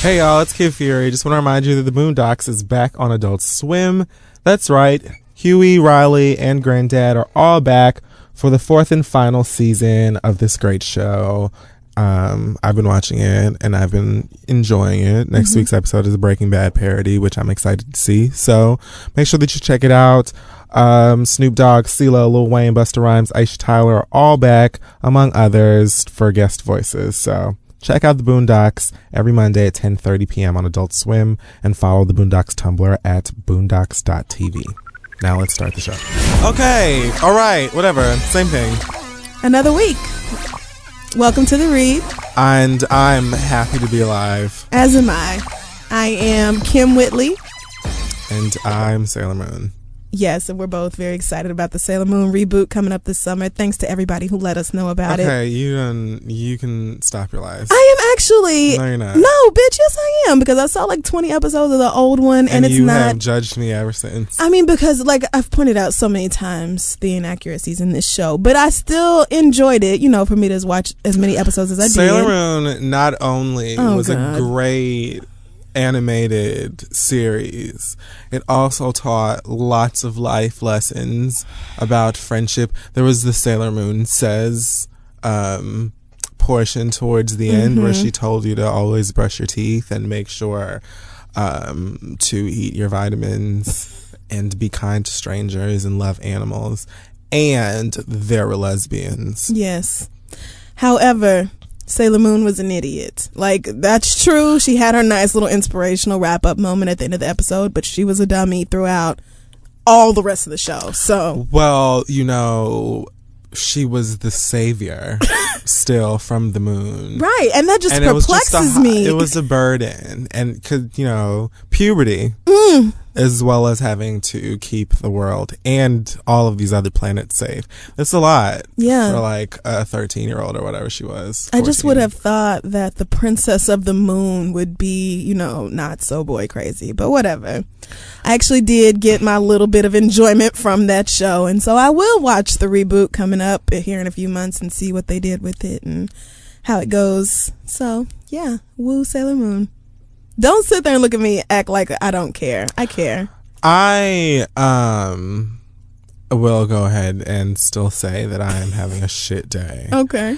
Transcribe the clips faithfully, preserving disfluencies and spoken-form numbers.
Hey y'all, it's Kid Fury. Just want to remind you that the Boondocks is back on Adult Swim. That's right. Huey, Riley, and Granddad are all back for the fourth and final season of this great show. Um, I've been watching it and I've been enjoying it. Next mm-hmm. week's episode is a Breaking Bad parody, which I'm excited to see. So make sure that you check it out. Um, Snoop Dogg, CeeLo, Lil Wayne, Busta Rhymes, Aisha Tyler are all back, among others, for guest voices. So check out the Boondocks every Monday at ten thirty p.m. on Adult Swim and follow the Boondocks Tumblr at boondocks dot t v. Now let's start the show. Okay. All right. Whatever. Same thing. Another week. Welcome to the read. And I'm happy to be alive. As am I. I am Kim Whitley. And I'm Sailor Moon. Yes, and we're both very excited about the Sailor Moon reboot coming up this summer. Thanks to everybody who let us know about okay, it. Okay, you can, you can stop your lies. I am actually... No, you're not. No, bitch, yes I am. Because I saw like twenty episodes of the old one, and, and it's you not... have judged me ever since. I mean, because like I've pointed out so many times the inaccuracies in this show, but I still enjoyed it, you know, for me to watch as many episodes as I Sailor did. Sailor Moon not only oh, was God. a great animated series, it also taught lots of life lessons about friendship. There was the Sailor Moon Says um portion towards the end mm-hmm. where she told you to always brush your teeth and make sure um to eat your vitamins and be kind to strangers and love animals, and there were lesbians. Yes. However, Sailor Moon was an idiot. Like, that's true. She had her nice little inspirational wrap-up moment at the end of the episode, but she was a dummy throughout all the rest of the show. So, well, you know, she was the savior still from the moon. Right, and that just and perplexes it was just a, me. It was a burden. And, cause, you know, puberty, mm. as well as having to keep the world and all of these other planets safe. That's a lot yeah. for like a thirteen-year-old or whatever she was. fourteen. I just would have thought that the Princess of the Moon would be, you know, not so boy crazy, but whatever. I actually did get my little bit of enjoyment from that show, and so I will watch the reboot coming up here in a few months and see what they did with it and how it goes. So, yeah, woo Sailor Moon. Don't sit there and look at me act like I don't care. I care. I um will go ahead and still say that I am having a shit day. Okay.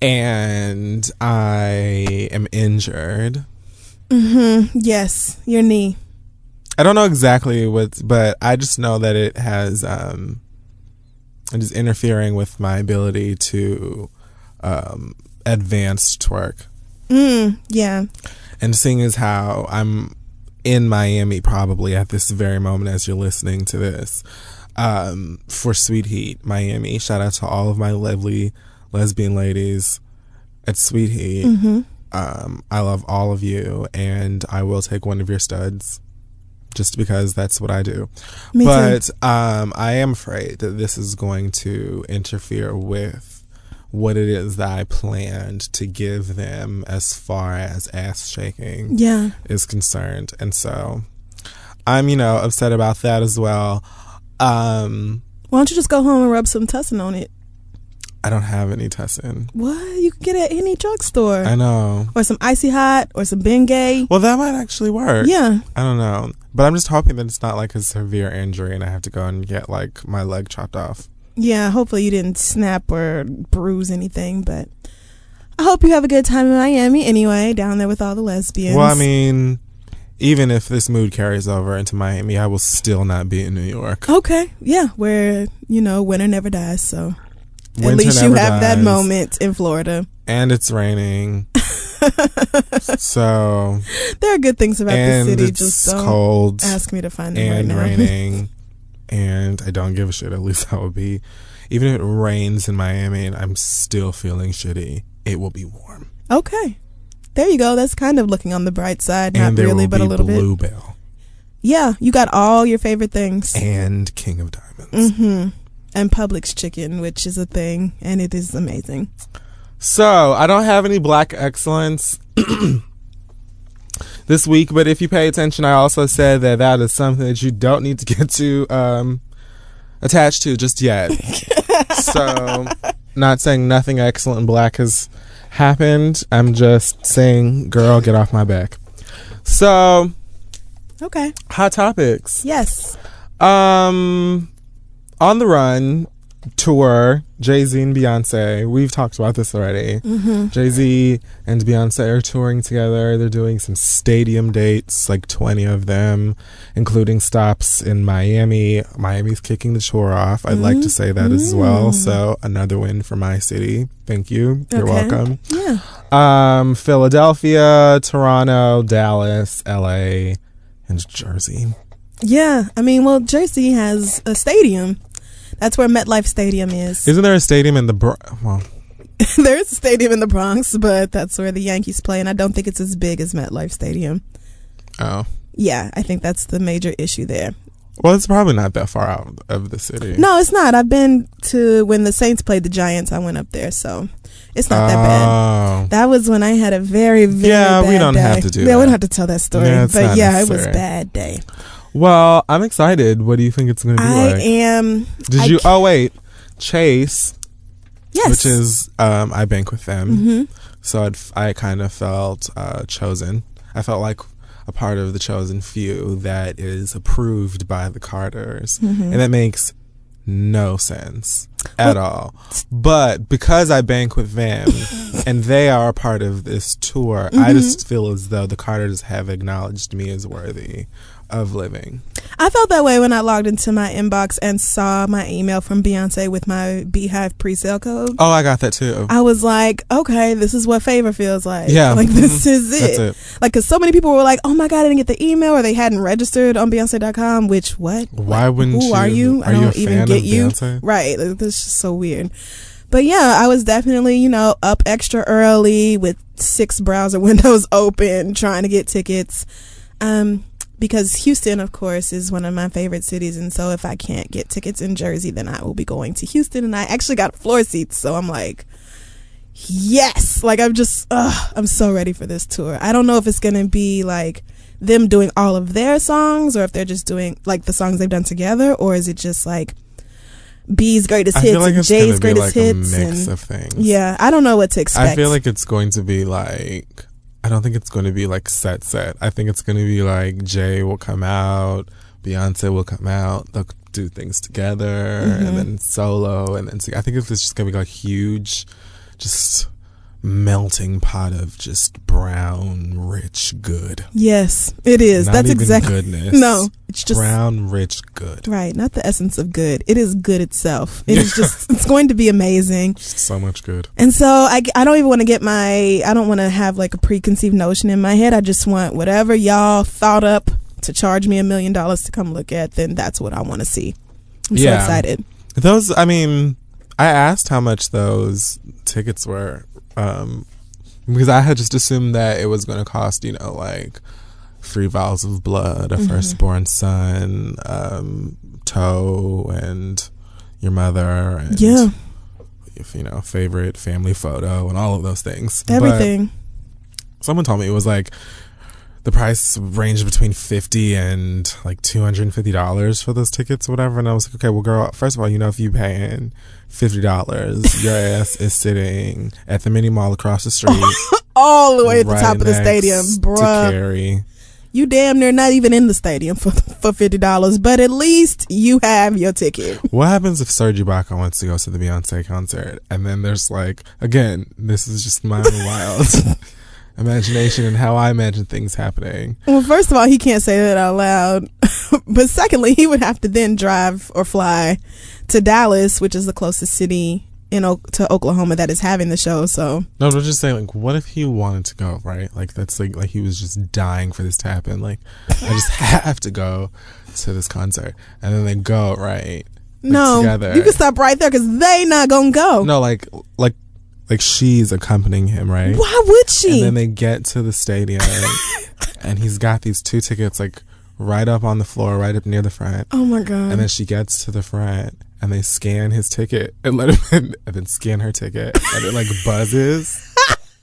And I am injured. Mm-hmm. Yes, your knee. I don't know exactly what, but I just know that it has, um, it is interfering with my ability to um, advance twerk. Mm, yeah. And seeing as how I'm in Miami probably at this very moment as you're listening to this, um, for Sweet Heat Miami. Shout out to all of my lovely lesbian ladies at Sweet Heat. Mm-hmm. Um, I love all of you, and I will take one of your studs just because that's what I do. Me but too. Um, I am afraid that this is going to interfere with what it is that I planned to give them as far as ass shaking yeah. is concerned. And so I'm, you know, upset about that as well. Um, Why don't you just go home and rub some tussin on it? I don't have any tussin. What? You can get it at any drugstore. I know. Or some Icy Hot or some Bengay. Well, that might actually work. Yeah. I don't know. But I'm just hoping that it's not like a severe injury and I have to go and get like my leg chopped off. Yeah, hopefully you didn't snap or bruise anything, but I hope you have a good time in Miami anyway, down there with all the lesbians. Well, I mean, even if this mood carries over into Miami, I will still not be in New York. Okay, yeah, where, you know, winter never dies, so Winter at least you have dies, that moment in Florida. And it's raining. So there are good things about and the city, it's just don't cold ask me to find them right and now. raining. And I don't give a shit. At least I will be. Even if it rains in Miami and I'm still feeling shitty, it will be warm. Okay. There you go. That's kind of looking on the bright side. And Not there really, will but be a little Bluebell. bit. Yeah, you got all your favorite things. And King of Diamonds. Mm-hmm. And Publix chicken, which is a thing, and it is amazing. So, I don't have any black excellence this week, but if you pay attention, I also said that that is something that you don't need to get too um, attached to just yet. So, not saying nothing excellent in black has happened. I'm just saying, girl, get off my back. So, Okay. hot topics. Yes. Um, On the Run tour, Jay-Z and Beyonce. We've talked about this already. Mm-hmm. Jay-Z and Beyonce are touring together. They're doing some stadium dates, like twenty of them, including stops in Miami. Miami's kicking the tour off. I'd mm-hmm. like to say that mm-hmm. as well. So another win for my city. Thank you. You're okay. welcome. Yeah. Um, Philadelphia, Toronto, Dallas, L A, and Jersey. Yeah. I mean, well, Jersey has a stadium. That's where MetLife Stadium is. Isn't there a stadium in the Bronx? Well, there is a stadium in the Bronx, but that's where the Yankees play, and I don't think it's as big as MetLife Stadium. Oh. Yeah, I think that's the major issue there. Well, it's probably not that far out of the city. No, it's not. I've been to when the Saints played the Giants. I went up there, so it's not oh. that bad. That was when I had a very, very yeah, bad we don't day. have to do yeah, that. we don't have to tell that story. Yeah, it's but not yeah, necessary. it was a bad day. Well, I'm excited. What do you think it's going to be I like? am. Did I you? ca- Oh wait, Chase. Yes. Which is um, I bank with them, Mm-hmm. so I'd, I kind of felt uh, chosen. I felt like a part of the chosen few that is approved by the Carters, Mm-hmm. and that makes no sense at well, all. But because I bank with them and they are a part of this tour, mm-hmm. I just feel as though the Carters have acknowledged me as worthy of living. I felt that way when I logged into my inbox and saw my email from Beyonce with my Beehive pre-sale code. Oh, I got that too. I was like, okay, this is what favor feels like. Yeah. Like, this is it. That's it. Like, because so many people were like, oh my God, I didn't get the email, or they hadn't registered on Beyonce dot com, which, what? Why like, wouldn't who you? are you? Are I you don't a even fan get of you. Beyonce? Right. Like, this is just so weird. But yeah, I was definitely, you know, up extra early with six browser windows open, trying to get tickets. Um, because Houston, of course, is one of my favorite cities. And so if I can't get tickets in Jersey, then I will be going to Houston. And I actually got floor seats. So I'm like, yes. Like, I'm just, ugh, I'm so ready for this tour. I don't know if it's going to be like them doing all of their songs, or if they're just doing like the songs they've done together, or is it just like B's greatest I hits feel like and it's Jay's gonna be greatest like hits. A mix and, of things. Yeah, I don't know what to expect. I feel like it's going to be like, I don't think it's going to be like set set. I think it's going to be like Jay will come out, Beyonce will come out, they'll do things together, Mm-hmm. and then solo, and then I think it's just going to be like huge, just melting pot of just brown, rich good. Yes, it is. Not That's even exactly goodness. No, it's just brown, rich good. Right, not the essence of good. It is good itself. It is just, it's going to be amazing. Just so much good. And so I, I don't even want to get my, I don't want to have like a preconceived notion in my head. I just want whatever y'all thought up to charge me a million dollars to come look at, then that's what I want to see. I'm Yeah. so excited. Those, I mean, I asked how much those tickets were, um, because I had just assumed that it was going to cost, you know, like three vials of blood, a Mm-hmm. firstborn son, um, toe, and your mother, and Yeah. if, you know, favorite family photo, and all of those things. Everything. But someone told me it was like the price ranged between fifty and like two hundred and fifty dollars for those tickets, or whatever. And I was like, okay, well, girl, first of all, you know, if you paying fifty dollars, your ass is sitting at the mini mall across the street, All the way at the right top of the next stadium, to bruh. Carrie. You damn near not even in the stadium for for fifty dollars, but at least you have your ticket. What happens if Serge Ibaka wants to go to the Beyonce concert, and then there's like, again, this is just my own wild imagination and how I imagine things happening. Well, first of all, he can't say that out loud. But secondly, he would have to then drive or fly to Dallas, which is the closest city in o- to Oklahoma that is having the show. So No, I'm just saying, like, what if he wanted to go, right? Like, that's like, like he was just dying for this to happen. Like, I just have to go to this concert, and then they go, right? Like, no, together. you can stop right there because they not gonna go. No, like, like, like she's accompanying him, right? Why would she? And then they get to the stadium, and he's got these two tickets, like, right up on the floor, right up near the front. Oh my god! And then she gets to the front, and they scan his ticket and let him in, and then scan her ticket, and it like buzzes.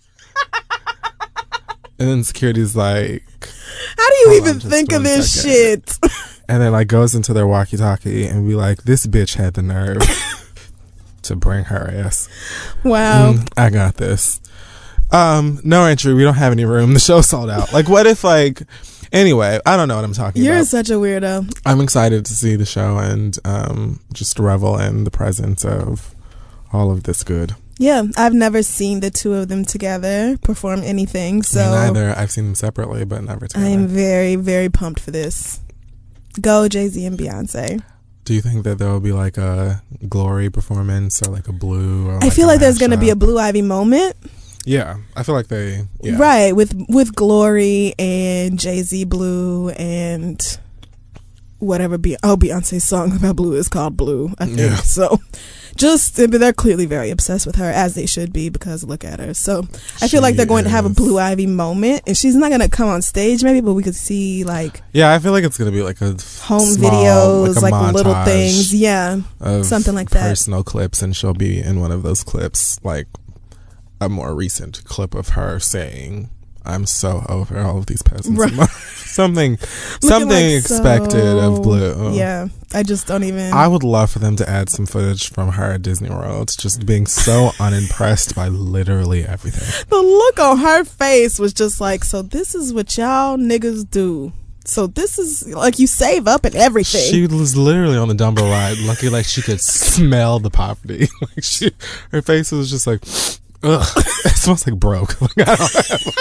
And then security's like, how do you hold even on just think of one this second. shit? And then like goes into their walkie-talkie and be like, this bitch had the nerve to bring her ass. Wow. Mm, I got this. Um, no entry. We don't have any room. The show's sold out. Like, what if, like, anyway, I don't know what I'm talking You're about. You're such a weirdo. I'm excited to see the show and um, just revel in the presence of all of this good. Yeah, I've never seen the two of them together perform anything. So Me neither. I've seen them separately, but never together. I am very, very pumped for this. Go Jay-Z and Beyonce. Do you think that there will be like a Glory performance or like a Blue? Or like I feel a like there's going to be a mashup? Blue Ivy moment. Yeah, I feel like they. Yeah. Right, with with Glory and Jay-Z Blue and whatever. Be- oh, Beyonce's song about Blue is called Blue, I think. Yeah. So just, but they're clearly very obsessed with her, as they should be, because look at her. So I feel She like they're going to have a is. Blue Ivy moment, and she's not going to come on stage maybe, but we could see like Yeah, I feel like it's gonna be like a home small, videos, like, a like little montage things. Yeah, of something like that. personal clips, and she'll be in one of those clips, like a more recent clip of her saying, "I'm so over all of these peasants." Right. something, Looking something like expected so- of Blue. Yeah, I just don't even. I would love for them to add some footage from her at Disney World, just being so unimpressed by literally everything. The look on her face was just like, so this is what y'all niggas do. So this is like you save up and everything. She was literally on the Dumbo ride, lucky like she could smell the poverty. Like she, her face was just like, ugh, it smells like broke. Like, I don't,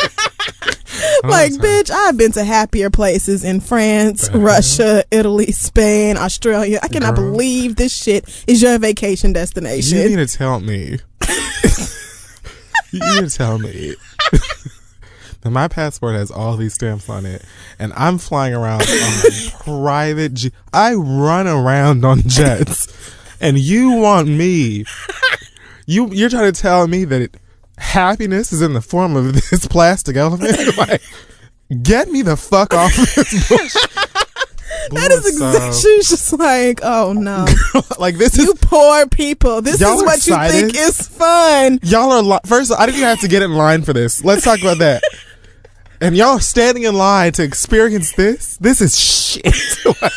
I don't like, know. bitch, I've been to happier places in France, Uh-huh. Russia, Italy, Spain, Australia. I cannot Girl. believe this shit is your vacation destination. You need to tell me. You need to tell me. that my passport has all these stamps on it, and I'm flying around on private jet. I run around on jets, and you want me? You you're trying to tell me that it, happiness is in the form of this plastic elephant? Like, get me the fuck off of this bush. That is exactly. She's just like, oh no, like this you is poor people. This Y'all is are what excited? you think is fun. y'all are li- first. I didn't even have to get in line for this. Let's talk about that. And y'all are standing in line to experience this. This is shit. Like,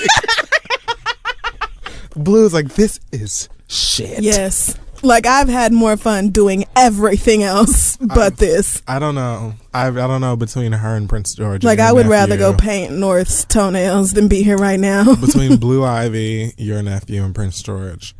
Blue's like, this is shit. Yes, like I've had more fun doing everything else but I'm- this. I don't know. I I don't know between her and Prince George. Like and I your would rather go nephew. paint North's toenails than be here right now. Between Blue Ivy, your nephew, and Prince George.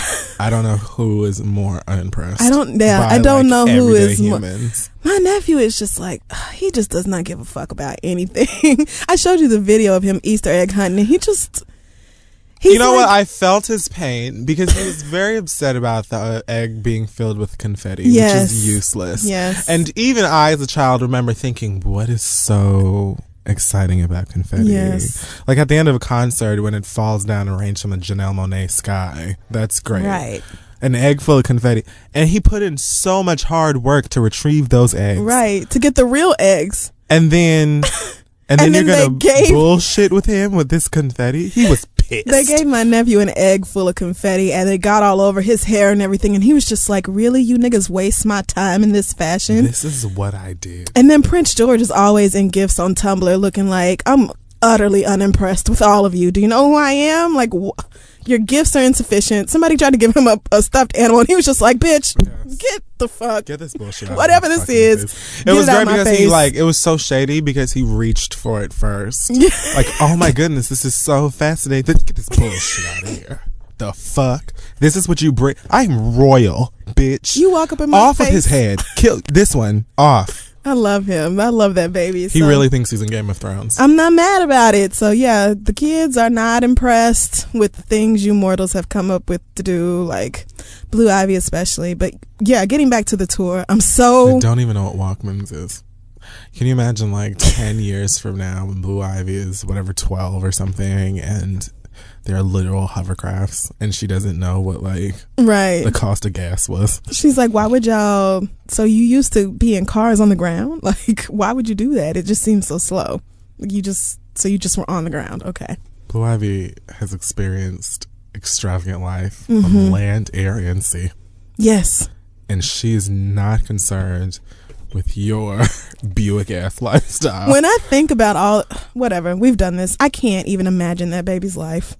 I don't know who is more unimpressed. I don't- yeah, by, I don't like, know who everyday is mo- humans. My nephew is just like, he just does not give a fuck about anything. I showed you the video of him Easter egg hunting, and he just. He's You know like, what? I felt his pain because he was very upset about the uh, egg being filled with confetti, Yes. which is useless. Yes. And even I, as a child, remember thinking, what is so exciting about confetti? Yes. Like at the end of a concert when it falls down and rains from the Janelle Monáe sky. That's great. Right. An egg full of confetti. And he put in so much hard work to retrieve those eggs. Right. To get the real eggs. And then... And, And then, then you're they gonna gave- bullshit with him with this confetti? He was pissed. They gave my nephew an egg full of confetti, and it got all over his hair and everything, and he was just like, really? You niggas waste my time in this fashion? This is what I did. And then Prince George is always in gifts on Tumblr looking like, I'm utterly unimpressed with all of you. Do you know who I am? Like, wh- your gifts are insufficient. Somebody tried to give him a, a stuffed animal, and he was just like, bitch, Yes. get the fuck. Get this bullshit out. Whatever of my this fucking is, face. get It was it out great my because he face. like it was so shady because he reached for it first. Like, oh my goodness, this is so fascinating. Get this bullshit out of here. The fuck? This is what you bring? I'm royal, bitch. You walk up in my off face. of his head. Kill this one off. I love him. I love that baby. He So really thinks he's in Game of Thrones. I'm not mad about it. So yeah, the kids are not impressed with the things you mortals have come up with to do, like Blue Ivy especially. But yeah, getting back to the tour, I'm I so don't even know what Walkmans is. Can you imagine like ten years from now when Blue Ivy is whatever twelve or something and they're literal hovercrafts and she doesn't know what like right. the cost of gas was. She's like, why would y'all? So you used to be in cars on the ground? Like, why would you do that? It just seems so slow. Like you just so you just were on the ground. Okay. Blue Ivy has experienced extravagant life Mm-hmm. on land, air, and sea. Yes. And she is not concerned with your Buick ass lifestyle. When I think about all, whatever, we've done this. I can't even imagine that baby's life.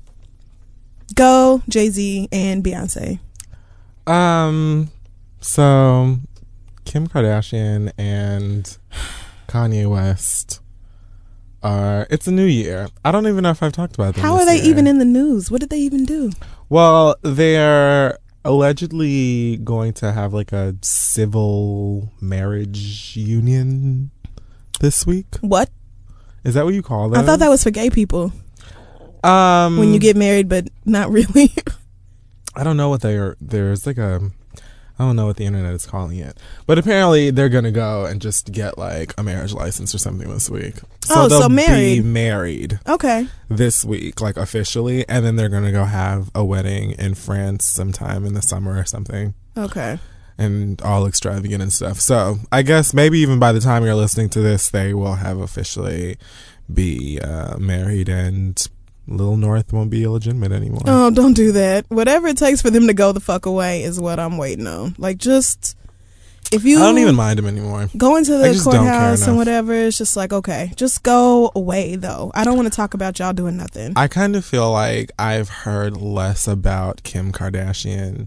Go Jay-Z and Beyonce. Um, so Kim Kardashian and Kanye West are, it's a new year. I don't even know if I've talked about them. How this are they year. even in the news? What did they even do? Well, they're allegedly going to have like a civil marriage union this week. What? Is that what you call them? I thought that was for gay people. Um, when you get married, but not really. I don't know what they are. There's like a, I don't know what the internet is calling it, but apparently they're gonna go and just get like a marriage license or something this week. So oh, they'll so married. be married. Okay. This week, like officially, and then they're gonna go have a wedding in France sometime in the summer or something. Okay. And all extravagant and stuff. So I guess maybe even by the time you're listening to this, they will have officially be uh, married, and Lil North won't be illegitimate anymore. Oh, don't do that. Whatever it takes for them to go the fuck away is what I'm waiting on. Like, just if you I don't even mind him anymore. Go into I the just don't care courthouse and enough. whatever, it's just like, okay, just go away though. I don't want to talk about y'all doing nothing. I kind of feel like I've heard less about Kim Kardashian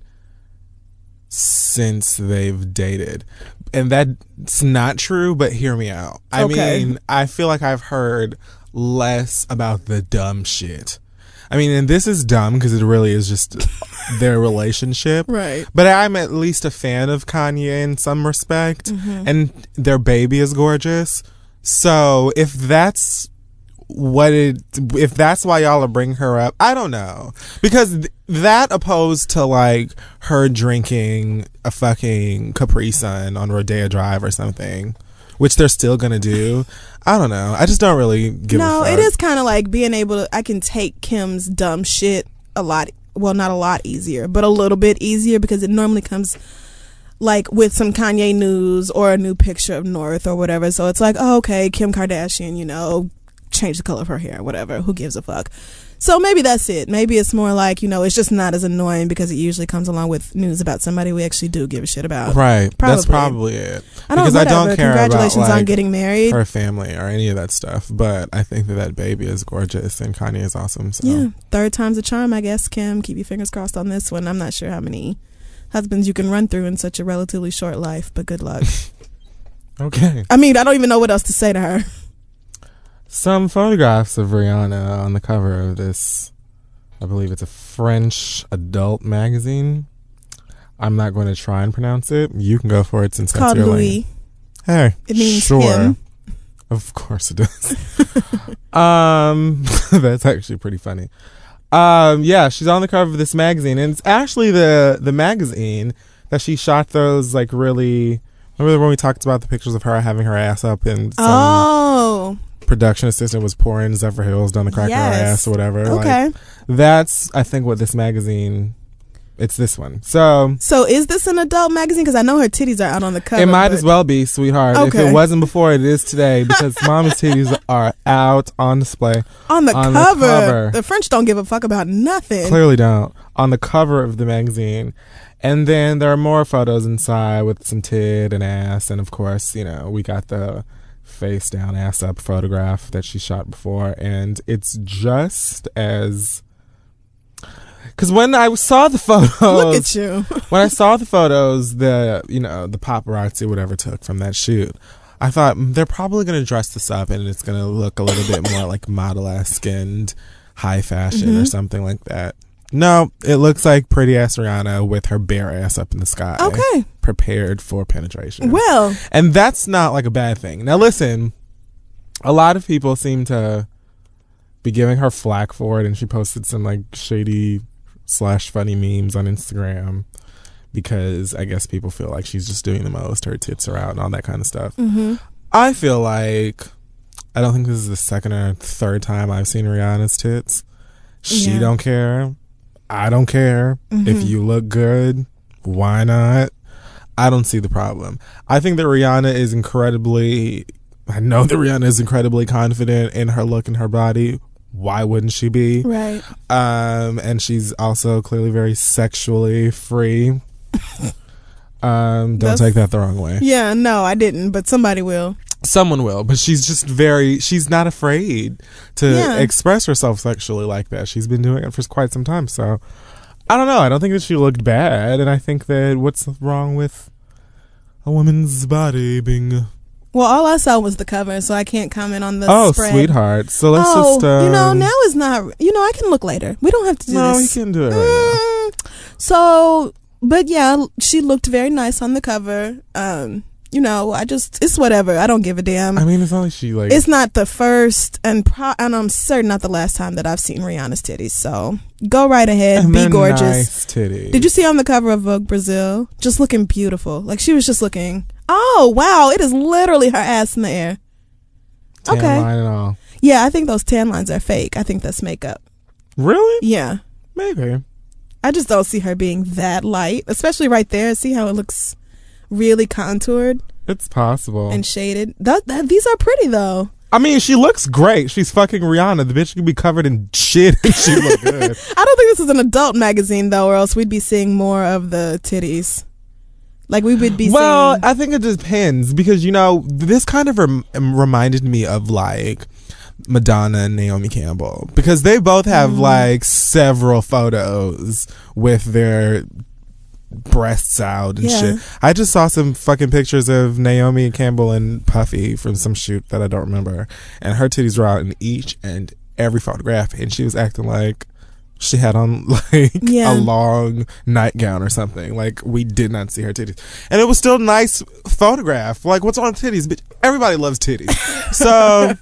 since they've dated. And that's not true, but hear me out. I Okay. mean, I feel like I've heard less about the dumb shit. I mean, and this is dumb because it really is just their relationship. Right. But I'm at least a fan of Kanye in some respect. Mm-hmm. And their baby is gorgeous. So if that's what it, if that's why y'all are bringing her up, I don't know. Because th- that opposed to like her drinking a fucking Capri Sun on Rodeo Drive or something, which they're still gonna do. I don't know. I just don't really give a No, fuck. it is kind of like being able to, I can take Kim's dumb shit a lot, well, not a lot easier, but a little bit easier because it normally comes like with some Kanye news or a new picture of North or whatever. So it's like, oh, okay, Kim Kardashian, you know, change the color of her hair, whatever. Who gives a fuck? So maybe that's it. Maybe it's more like, you know, it's just not as annoying because it usually comes along with news about somebody we actually do give a shit about. Right. Probably. That's probably it. I don't, because whatever. I don't care Congratulations about like on getting married. her family or any of that stuff. But I think that that baby is gorgeous and Kanye is awesome. So. Yeah. Third time's a charm, I guess, Kim. Keep your fingers crossed on this one. I'm not sure how many husbands you can run through in such a relatively short life, but good luck. Okay. I mean, I don't even know what else to say to her. Some photographs of Rihanna on the cover of this, I believe it's a French adult magazine. I'm not going to try and pronounce it. You can go for it since It's that's called your Louis. lane. Hey, It means sure. him. Of course it does. um, that's actually pretty funny. Um, yeah, she's on the cover of this magazine, and it's actually the the magazine that she shot those like really. Remember when we talked about the pictures of her having her ass up and some Oh, production assistant was pouring Zephyr Hills down the crack of her Yes. ass or whatever. okay. Like, that's I think what this magazine. It's this one. So So is this an adult magazine? Because I know her titties are out on the cover. it might but- as well be, sweetheart. If Okay. it wasn't before, it is today because Mama's titties are out on display. on the, on the cover. cover. The French don't give a fuck about nothing. Clearly don't. On the cover of the magazine. And then there are more photos inside with some tit and ass. And of course, you know, we got the face down, ass up photograph that she shot before. And it's just as. Because when I saw the photos. Look at you. when I saw the photos, the, you know, the paparazzi, whatever, took from that shoot. I thought mm, they're probably going to dress this up and it's going to look a little bit more like model-esque and high fashion Mm-hmm. or something like that. No, it looks like pretty ass Rihanna with her bare ass up in the sky. Okay. Prepared for penetration. Well, And that's not like a bad thing. Now listen, a lot of people seem to be giving her flack for it, and she posted some like shady slash funny memes on Instagram because I guess people feel like she's just doing the most, her tits are out and all that kind of stuff. mm-hmm. I feel like I don't think this is the second or third time I've seen Rihanna's tits. She Yeah. don't care. I don't care. Mhm. If you look good, why not? I don't see the problem. I think that Rihanna is incredibly, I know that Rihanna is incredibly confident in her look and her body. Why wouldn't she be? Right. Um, and she's also clearly very sexually free. um, don't That's- take that the wrong way. Yeah, no, I didn't, but somebody will. Someone will, but she's just very, she's not afraid to Yeah. express herself sexually like that. She's been doing it for quite some time. So I don't know. I don't think that she looked bad. And I think that what's wrong with a woman's body being. Well, all I saw was the cover, so I can't comment on the Oh, spread. sweetheart. So let's oh, just. Um, you know, now is not. You know, I can look later. We don't have to do no, this. we can do it right mm, So, but yeah, she looked very nice on the cover. Um, you know, I just, it's whatever. I don't give a damn. now. I mean, it's not like she like. It's not the first and pro- and I'm certain not the last time that I've seen Rihanna's titties. So go right ahead, and be they're gorgeous. Nice titties. Did you see on the cover of Vogue Brazil? Just looking beautiful. Like she was just looking. Oh wow! It is literally her ass in the air. Tan okay. line and all. Yeah, I think those tan lines are fake. I think that's makeup. Really? Yeah. Maybe. I just don't see her being that light, especially right there. See how it looks really contoured It's possible. and shaded. That, that, these are pretty though. I mean, she looks great. She's fucking Rihanna. The bitch could be covered in shit and she look good. I don't think this is an adult magazine though, or else we'd be seeing more of the titties. Like we would be Well, seeing. I think it depends because, you know, this kind of rem- reminded me of like Madonna and Naomi Campbell because they both have Mm. like several photos with their breasts out and Yeah. shit. I just saw some fucking pictures of Naomi Campbell and Puffy from some shoot that I don't remember, and her titties were out in each and every photograph, and she was acting like she had on like Yeah. a long nightgown or something. Like we did not see her titties, and it was still a nice photograph. Like what's on titties? But everybody loves titties, so.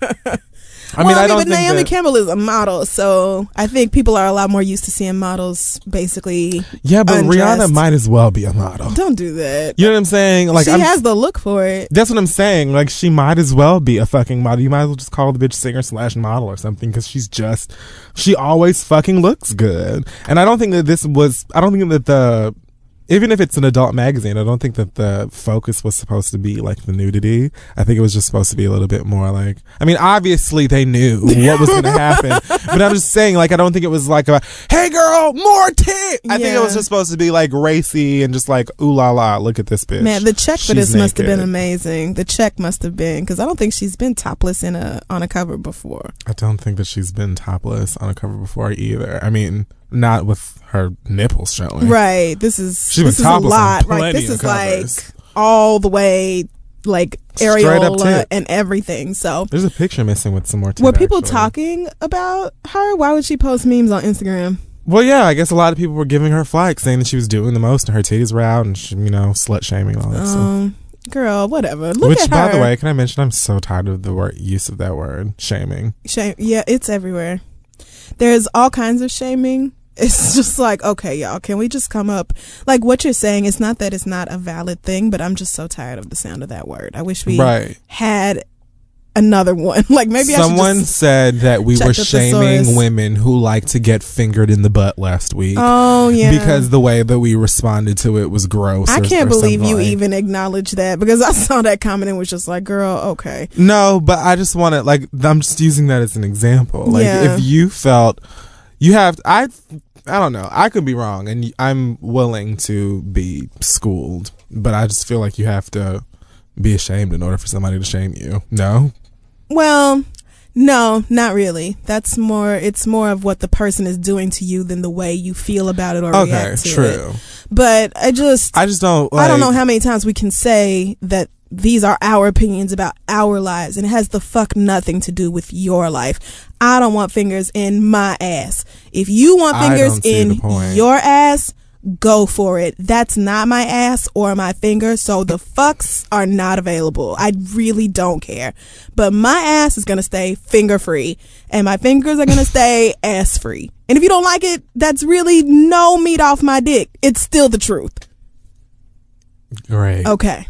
I mean, well, I don't but think Naomi that, Campbell is a model, so I think people are a lot more used to seeing models basically. yeah, but undressed. Rihanna might as well be a model. Don't do that. You know what I'm saying? Like she I'm, has the look for it. That's what I'm saying. Like she might as well be a fucking model. You might as well just call the bitch singer slash model or something because she's just, she always fucking looks good. And I don't think that this was, I don't think that the, even if it's an adult magazine, I don't think that the focus was supposed to be like the nudity. I think it was just supposed to be a little bit more like, I mean, obviously they knew what was going to happen, but I'm just saying, like, I don't think it was like a, hey girl, more tit. I think it was Yeah. just supposed to be like racy and just like, ooh la la, look at this bitch. Man, the check for She's this must have been naked. amazing. The check must have been because I don't think she's been topless in a on a cover before. I don't think that she's been topless on a cover before either. I mean, not with her nipples showing. Right. This is She's this been is a topless on lot. Right. plenty This of is covers. like all the way like Straight up areola tit. and everything. So There's a picture missing with some more tit, were people actually. talking about her? Why would she post memes on Instagram? Well, yeah, I guess a lot of people were giving her flack, saying that she was doing the most and her titties were out and, she, you know, slut shaming and all that stuff. Um, girl, whatever. Look Which, at by her. the way, can I mention, I'm so tired of the word use of that word, shaming. Shame. Yeah, it's everywhere. There's all kinds of shaming. It's just like, okay, y'all, can we just come up? Like what you're saying, it's not that it's not a valid thing, but I'm just so tired of the sound of that word. I wish we Right. had another one. Like maybe Someone I should just, said that we check were the shaming thesaurus. women who like to get fingered in the butt last week. oh yeah, Because the way that we responded to it was gross. I or- can't or believe something you like- even acknowledged that because I saw that comment and was just like, girl, okay. No, but I just want to, like, I'm just using that as an example. Like, Yeah. if you felt, you have, I, I don't know, I could be wrong, and I'm willing to be schooled, but I just feel like you have to be ashamed in order for somebody to shame you. No? Well, no, not really. That's more, it's more of what the person is doing to you than the way you feel about it or Okay, react to true. it. But I just, I just don't, like, I don't know how many times we can say that these are our opinions about our lives and it has the fuck nothing to do with your life. I don't want fingers in my ass. If you want I fingers don't see in the point. your ass, go for it. That's not my ass or my finger, so the fucks are not available. I really don't care. But my ass is gonna stay finger free and my fingers are gonna stay ass free. And if you don't like it, that's really no meat off my dick. It's still the truth. Great. Okay.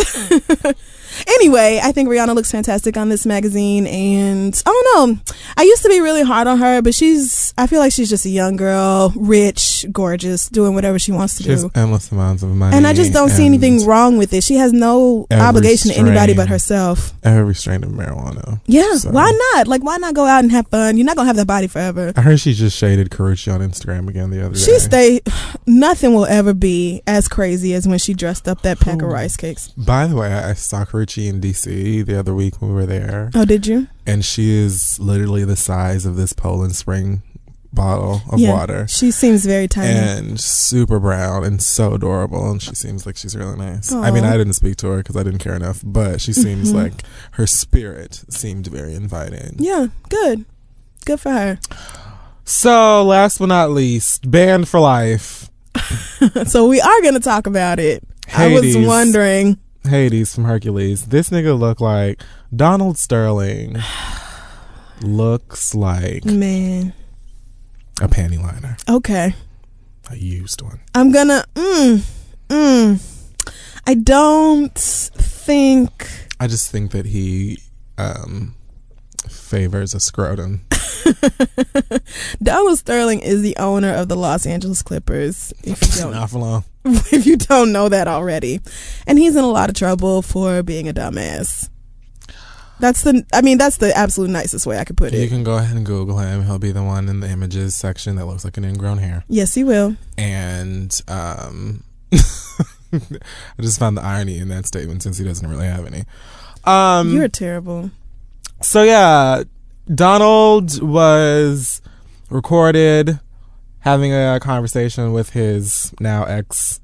Anyway, I think Rihanna looks fantastic on this magazine, and I don't know. I used to be really hard on her, but she's, I feel like she's just a young girl, rich, gorgeous, doing whatever she wants to She has do. endless amounts of money. And I just don't see and anything wrong with it. She has no every obligation to anybody but strain. herself. Every strain of marijuana. Yeah, So- why not? Like, why not go out and have fun? You're not gonna have that body forever. I heard she just shaded Karrueche on Instagram again the other day. She stay. Nothing will ever be as crazy as when she dressed up that pack of Ooh. rice cakes. By the way, I saw Karrueche in D C the other week when we were there. Oh, did you? And she is literally the size of this Poland Spring bottle of yeah, water. She seems very tiny. And super brown and so adorable. And she seems like she's really nice. Aww. I mean, I didn't speak to her because I didn't care enough, but she seems mm-hmm. like her spirit seemed very inviting. Yeah, good. Good for her. So, last but not least, Banned for Life. So, we are going to talk about it. Hades. I was wondering. Hades from Hercules. This nigga look like Donald Sterling. Looks like man a panty liner. Okay, a used one. I'm gonna. Mm, mm. I don't think. I just think that he um, favors a scrotum. Donald Sterling is the owner of the Los Angeles Clippers. If you don't, not for long. If you don't know that already, and he's in a lot of trouble for being a dumbass. That's the, I mean, that's the absolute nicest way I could put it. You can go ahead and Google him. He'll be the one in the images section that looks like an ingrown hair. Yes, he will. And um, I just found the irony in that statement since he doesn't really have any. Um, You're terrible. So, yeah, Donald was recorded having a conversation with his now ex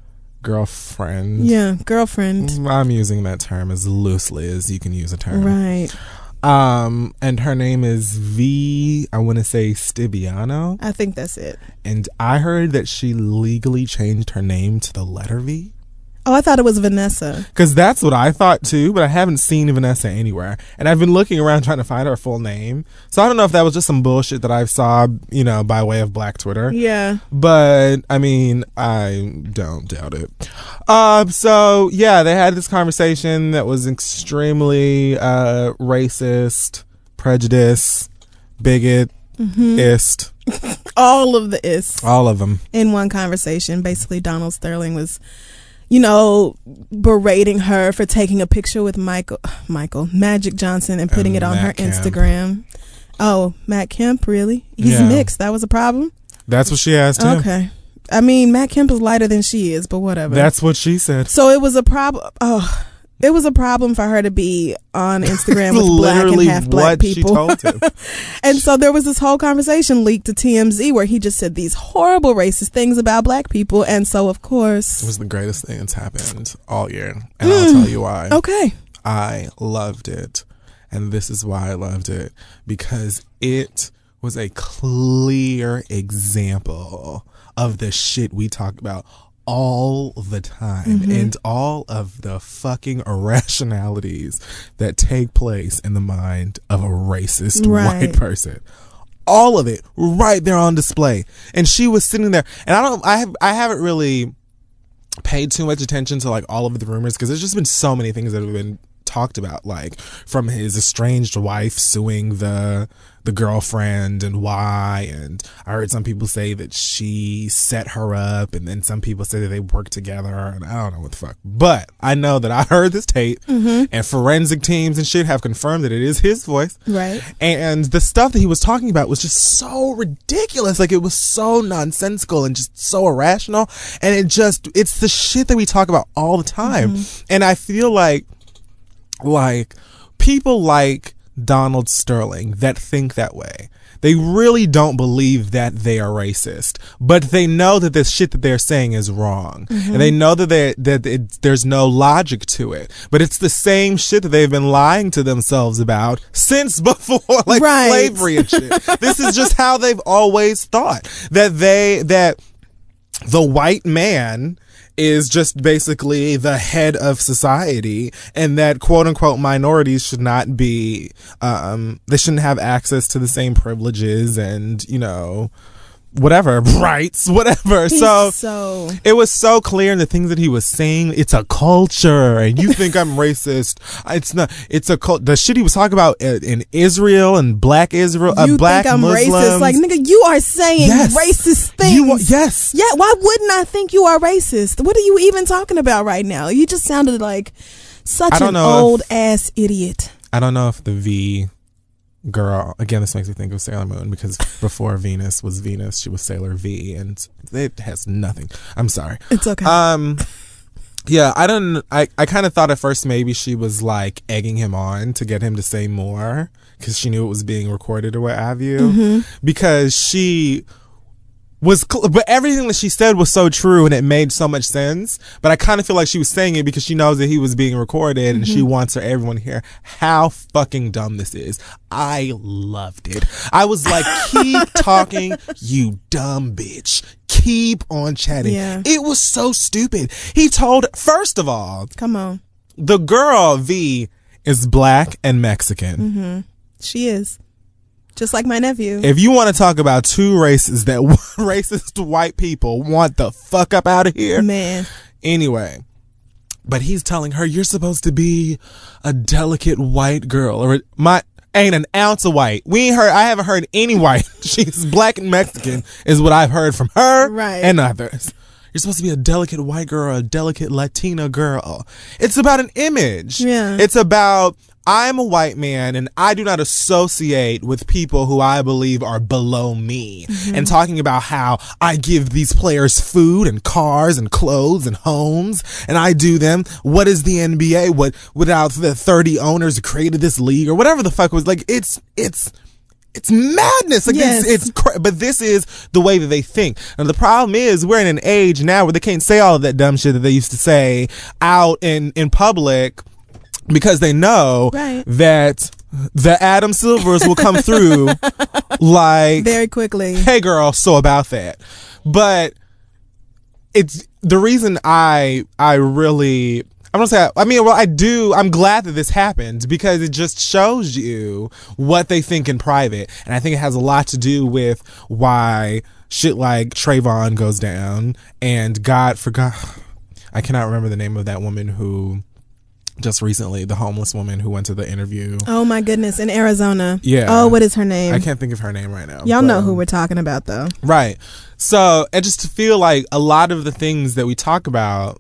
girlfriend. Yeah, girlfriend. I'm using that term as loosely as you can use a term. Right. Um, and her name is V, I want to say Stibiano. I think that's it. And I heard that she legally changed her name to the letter V. Oh, I thought it was Vanessa. Because that's what I thought too, but I haven't seen Vanessa anywhere. And I've been looking around trying to find her full name. So I don't know if that was just some bullshit that I saw, you know, by way of Black Twitter. Yeah. But, I mean, I don't doubt it. Um, so, yeah, they had this conversation that was extremely uh, racist, prejudice, bigot, mm-hmm. ist. All of the ists. All of them. In one conversation. Basically, Donald Sterling was, you know, berating her for taking a picture with Michael, Michael, Magic Johnson and putting and it on Matt her Kemp. Instagram. Oh, Matt Kemp, really? He's Yeah. mixed. That was a problem? That's what she asked him. Okay. I mean, Matt Kemp is lighter than she is, but whatever. That's what she said. So it was a problem. Oh, it was a problem for her to be on Instagram with black and half black what people. She told him. And so there was this whole conversation leaked to T M Z where he just said these horrible racist things about black people. And so, of course, it was the greatest thing that's happened all year. And mm, I'll tell you why. Okay. I loved it. And this is why I loved it. Because it was a clear example of the shit we talk about all the time, mm-hmm. and all of the fucking irrationalities that take place in the mind of a racist right. white person. All of it right there on display. And she was sitting there, and I don't I have I haven't really paid too much attention to like all of the rumors because there's just been so many things that have been talked about, like from his estranged wife suing the the girlfriend and why, and I heard some people say that she set her up, and then some people say that they worked together, and I don't know what the fuck, but I know that I heard this tape, mm-hmm. and forensic teams and shit have confirmed that it is his voice, right? And the stuff that he was talking about was just so ridiculous, like it was so nonsensical and just so irrational, and it just, it's the shit that we talk about all the time, mm-hmm. and I feel like like people like Donald Sterling that think that way, they really don't believe that they are racist, but they know that the shit that they're saying is wrong, mm-hmm. and they know that they, that it, there's no logic to it, but it's the same shit that they've been lying to themselves about since before, like right. slavery and shit. This is just how they've always thought, that they that the white man is just basically the head of society, and that quote unquote minorities should not be, um, they shouldn't have access to the same privileges and, you know, whatever, rights, whatever. He's so, so it was so clear in the things that he was saying. It's a culture, and you think I'm racist. It's not, it's a cult. The shit he was talking about in Israel and black Israel, uh, you black think I'm Muslims. racist? Like, nigga, you are saying yes. racist things. You are, yes. Yeah, why wouldn't I think you are racist? What are you even talking about right now? You just sounded like such an old if, ass idiot. I don't know if the V girl, again, this makes me think of Sailor Moon, because before Venus was Venus, she was Sailor V, and it has nothing. I'm sorry. It's okay. Um, yeah, I don't, I, I kind of thought at first maybe she was like egging him on to get him to say more, because she knew it was being recorded or what have you. Mm-hmm. Because she was, cl- but everything that she said was so true and it made so much sense. But I kind of feel like she was saying it because she knows that he was being recorded and mm-hmm. she wants her everyone to hear how fucking dumb this is. I loved it. I was like, keep talking, you dumb bitch. Keep on chatting. Yeah. It was so stupid. He told, first of all, come on, the girl V is black and Mexican. Mm-hmm. She is. Just like my nephew. If you want to talk about two races that racist white people want the fuck up out of here. Man. Anyway. But he's telling her, you're supposed to be a delicate white girl. Or my ain't an ounce of white. We ain't heard, I haven't heard any white. She's black and Mexican is what I've heard from her right. and others. You're supposed to be a delicate white girl, a delicate Latina girl. It's about an image. Yeah. It's about, I'm a white man and I do not associate with people who I believe are below me. Mm-hmm. And talking about how I give these players food and cars and clothes and homes and I do them. What is the N B A? What, without the thirty owners who created this league or whatever the fuck was like, it's, it's, It's madness. Like yes. it's, it's cra- but this is the way that they think. And the problem is we're in an age now where they can't say all of that dumb shit that they used to say out in, in public because they know right. that the Adam Silvers will come through like very quickly. Hey girl, so about that. But it's the reason I, I really, I'm gonna say, I mean, well, I do, I'm glad that this happened because it just shows you what they think in private. And I think it has a lot to do with why shit like Trayvon goes down and God forgot, I cannot remember the name of that woman who just recently, the homeless woman who went to the interview. Oh my goodness, in Arizona. Yeah. Oh, what is her name? I can't think of her name right now. Y'all but, know who we're talking about though. Right. So, and just to feel like a lot of the things that we talk about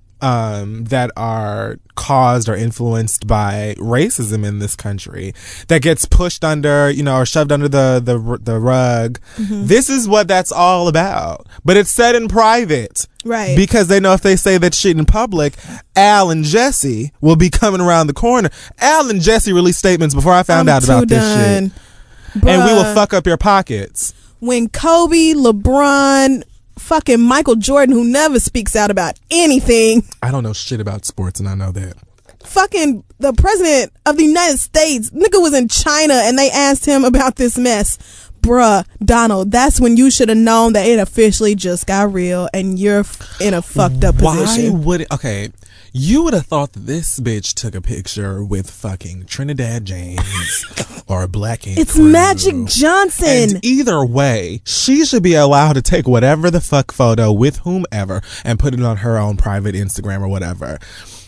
Um, that are caused or influenced by racism in this country that gets pushed under, you know, or shoved under the, the, the rug. Mm-hmm. This is what that's all about. But it's said in private. Right. Because they know if they say that shit in public, Al and Jesse will be coming around the corner. Al and Jesse released statements before I found I'm out about this done. shit. Bruh. And we will fuck up your pockets. When Kobe, LeBron, fucking Michael Jordan, who never speaks out about anything. I don't know shit about sports and I know that. Fucking the president of the United States, nigga was in China and they asked him about this mess. Bruh, Donald, that's when you should have known that it officially just got real and you're f- in a fucked up position. Why would it, okay, you would have thought that this bitch took a picture with fucking Trinidad James or a Black Ink It's Crew. Magic Johnson. And either way, she should be allowed to take whatever the fuck photo with whomever and put it on her own private Instagram or whatever.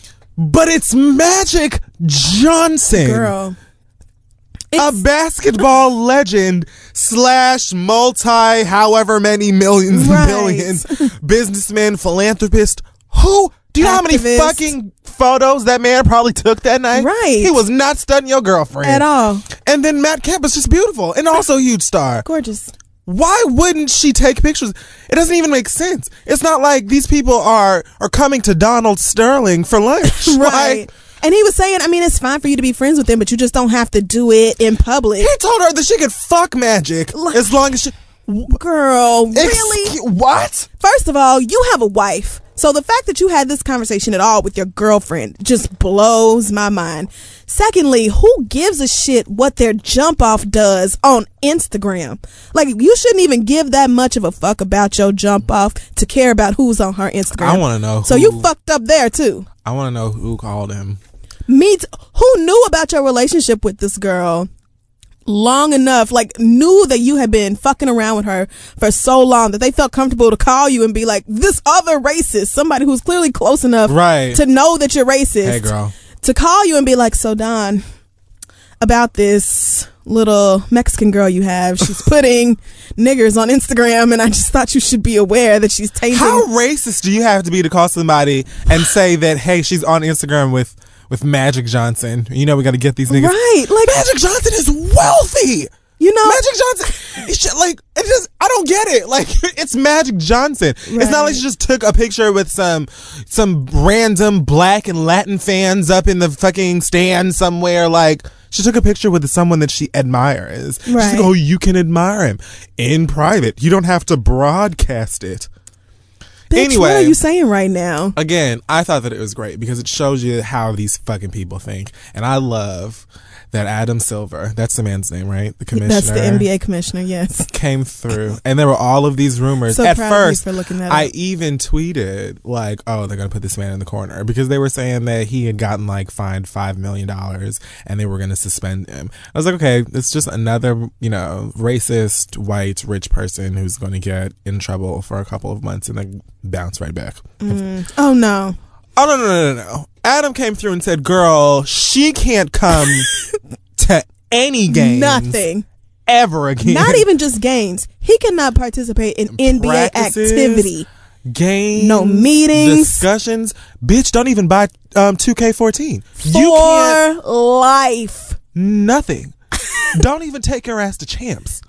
But it's Magic Johnson. Girl. It's- a basketball legend slash multi however many millions and right. billions businessman, philanthropist. Who do you know how many Activist. fucking photos that man probably took that night? Right. He was not studying your girlfriend at all. And then Matt Kemp is just beautiful and also a huge star. Gorgeous. Why wouldn't she take pictures? It doesn't even make sense. It's not like these people are are coming to Donald Sterling for lunch. Right. Like, and he was saying, I mean, it's fine for you to be friends with him, but you just don't have to do it in public. He told her that she could fuck Magic like, as long as she... Girl, really? Excuse, what? First of all, you have a wife. So the fact that you had this conversation at all with your girlfriend just blows my mind. Secondly, who gives a shit what their jump off does on Instagram? Like, you shouldn't even give that much of a fuck about your jump off to care about who's on her Instagram. I want to know. Who, so you fucked up there too. I want to know who called him. Me t- who knew about your relationship with this girl long enough, like knew that you had been fucking around with her for so long that they felt comfortable to call you and be like, this other racist, somebody who's clearly close enough right. to know that you're racist. Hey girl. To call you and be like, so Don, about this little Mexican girl you have, she's putting niggers on Instagram and I just thought you should be aware that she's tainting. How racist do you have to be to call somebody and say that, hey, she's on Instagram with with Magic Johnson? You know we got to get these niggas. Right. Like, Magic Johnson is wealthy. You know, Magic Johnson. It's just, like it just I don't get it. Like it's Magic Johnson. Right. It's not like she just took a picture with some some random black and Latin fans up in the fucking stand somewhere. Like she took a picture with someone that she admires. Right. She's like, oh, you can admire him in private. You don't have to broadcast it. Bitch, anyway, what are you saying right now? Again, I thought that it was great because it shows you how these fucking people think, and I love that Adam Silver, that's the man's name, right? The commissioner. That's the N B A commissioner, yes. Came through. And there were all of these rumors. So At proud first, of you for looking that I up. even tweeted, like, oh, they're going to put this man in the corner. Because they were saying that he had gotten, like, fined five million dollars and they were going to suspend him. I was like, okay, it's just another, you know, racist, white, rich person who's going to get in trouble for a couple of months and then bounce right back. Mm. Oh, no. Oh, no, no, no, no, no. Adam came through and said, girl, she can't come to any games. Nothing. Ever again. Not even just games. He cannot participate in N B A activity. Games. No meetings. Discussions. Bitch, don't even buy um, two K fourteen. For you can't. life. Nothing. Don't even take your ass to champs.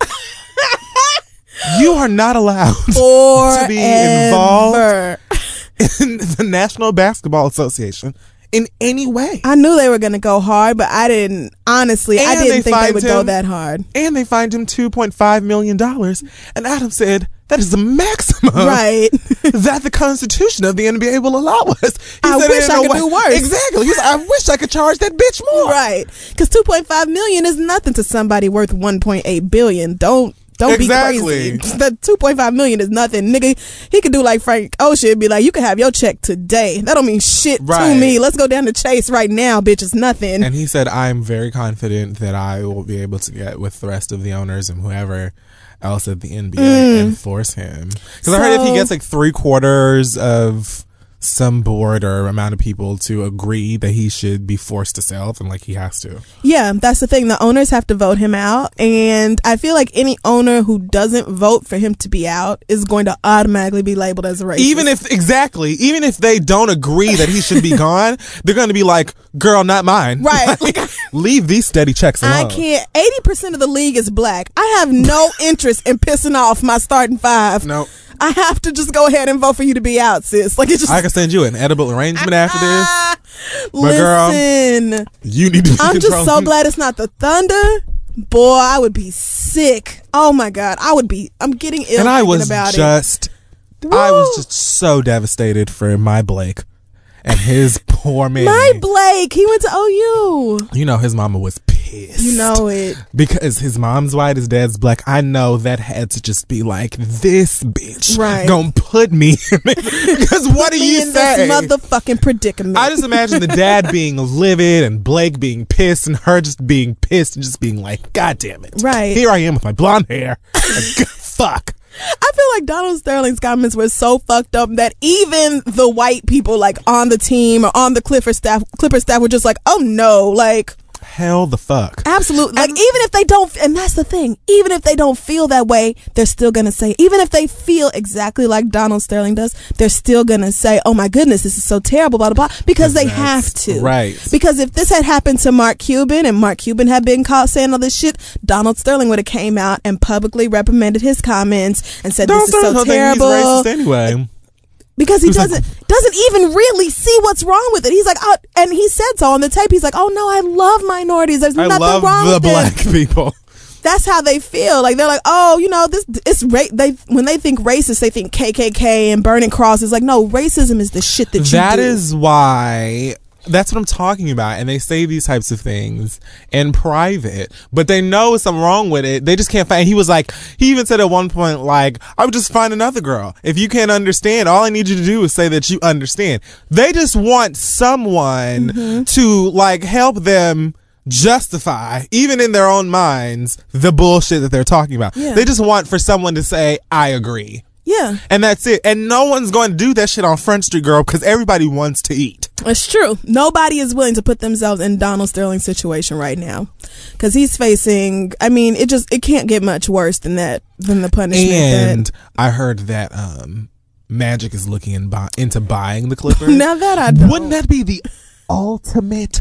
You are not allowed Forever. to be involved in the National Basketball Association in any way. I knew they were going to go hard, but I didn't, honestly, And I didn't they think they fined would him, go that hard. And they fined him two point five million dollars. And Adam said, that is the maximum right. that the Constitution of the N B A will allow us. He I said, wish I could way. do worse. Exactly. He's like, I wish I could charge that bitch more. Right. Because two point five million dollars is nothing to somebody worth one point eight billion dollars. Don't Don't exactly. be crazy. The two point five million dollars is nothing. Nigga, he could do like Frank Ocean and be like, you can have your check today. That don't mean shit right. to me. Let's go down to Chase right now, bitch. It's nothing. And he said, I'm very confident that I will be able to get with the rest of the owners and whoever else at the N B A Mm. and force him. Because So- I heard if he gets like three quarters of some board or amount of people to agree that he should be forced to sell, then like he has to. Yeah, that's the thing. The owners have to vote him out. And I feel like any owner who doesn't vote for him to be out is going to automatically be labeled as a racist. Even if, exactly, even if they don't agree that he should be gone, they're going to be like, girl, not mine. Right. Like, leave these steady checks alone. I can't. eighty percent of the league is black. I have no interest in pissing off my starting five. No. I have to just go ahead and vote for you to be out, sis. Like it's just. I can send you an edible arrangement after this. But Listen, girl, you need to be I'm just so controlling- glad it's not the Thunder. Boy, I would be sick. Oh my God, I would be. I'm getting ill. And I was about just, it. I was Woo. just so devastated for my Blake and his poor man. My Blake. He went to O U. You know, his mama was pissed. You know it. Because his mom's white, his dad's black. I know that had to just be like, this bitch Right. gonna put me in it. Because what do Me you in say? this motherfucking predicament. I just imagine the dad being livid and Blake being pissed and her just being pissed and just being like, God damn it. Right. Here I am with my blonde hair. Like, fuck. I feel like Donald Sterling's comments were so fucked up that even the white people like on the team or on the Clipper staff, Clipper staff were just like, oh no, like Hell the fuck. absolutely. Like even if they don't, and that's the thing, even if they don't feel that way, they're still gonna say, even if they feel exactly like Donald Sterling does, they're still gonna say, oh my goodness, this is so terrible, blah, blah, blah, because they have That's to. right. Because if this had happened to Mark Cuban and Mark Cuban had been caught saying all this shit, Donald Sterling would have came out and publicly reprimanded his comments and said, Donald this is so Sterling terrible. think he's racist anyway. Because he He's like- doesn't doesn't even really see what's wrong with it. He's like, oh, and he said so on the tape. He's like, oh no, I love minorities. There's I nothing love wrong the with black it. people. That's how they feel. Like they're like, oh, you know, this it's ra- they when they think racist, they think K K K and burning crosses. Like, no, racism is the shit that you That do. is why. That's what I'm talking about. And they say these types of things in private, but they know something wrong with it. They just can't find. He was like, he even said at one point, like, I would just find another girl. If you can't understand, all I need you to do is say that you understand. They just want someone Mm-hmm. to like help them justify, even in their own minds, the bullshit that they're talking about. Yeah. They just want for someone to say, I agree. Yeah, And that's it. And no one's going to do that shit on Front Street, girl, because everybody wants to eat. it's true. Nobody is willing to put themselves in Donald Sterling's situation right now because he's facing. I mean, it just it can't get much worse than that than the punishment. And that, I heard that um, Magic is looking in buy- into buying the Clippers. now that I don't. Wouldn't that be the ultimate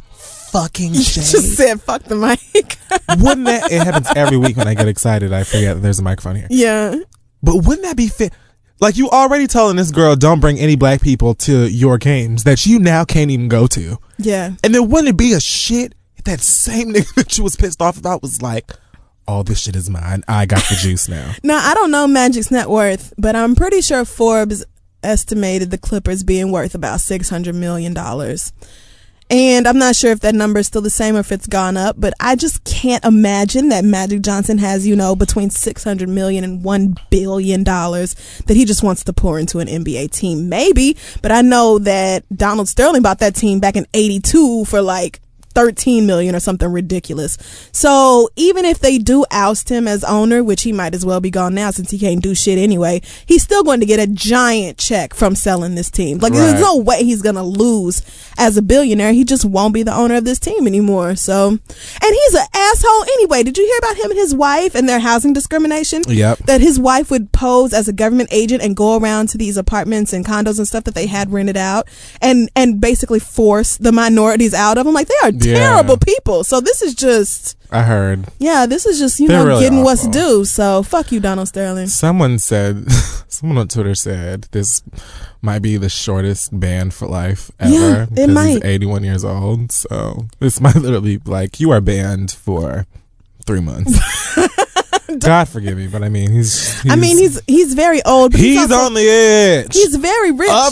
fucking You shade? just said fuck the mic. Wouldn't that, it happens every week when I get excited, I forget that there's a microphone here. Yeah. But wouldn't that be fit? Like, you already telling this girl, don't bring any black people to your games that you now can't even go to. Yeah. And then wouldn't it be a shit if that same nigga that you was pissed off about was like, all this shit is mine. I got the juice now. Now, I don't know Magic's net worth, but I'm pretty sure Forbes estimated the Clippers being worth about six hundred million dollars. And I'm not sure if that number is still the same or if it's gone up, but I just can't imagine that Magic Johnson has, you know, between six hundred million dollars and one billion dollars that he just wants to pour into an N B A team. Maybe, but I know that Donald Sterling bought that team back in eighty-two for like thirteen million or something ridiculous. So even if they do oust him as owner, which he might as well be gone now since he can't do shit anyway, he's still going to get a giant check from selling this team. Like, right. There's no way he's going to lose as a billionaire. He just won't be the owner of this team anymore. So, and he's an asshole anyway. Did you hear about him and his wife and their housing discrimination? Yep. That his wife would pose as a government agent and go around to these apartments and condos and stuff that they had rented out and, and basically force the minorities out of them. Like, they are terrible yeah. people. So this is just, I heard. Yeah, this is just, you They're know, really getting awful. what's due. So fuck you, Donald Sterling. Someone said, someone on Twitter said this might be the shortest ban for life ever. Yeah, it because might. He's eighty-one years old. So this might literally be like, you are banned for three months. God forgive me, but I mean, he's, he's I mean, he's he's very old. But he's, he's also, on the edge. He's very rich. Of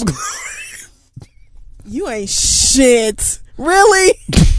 You ain't shit. Really?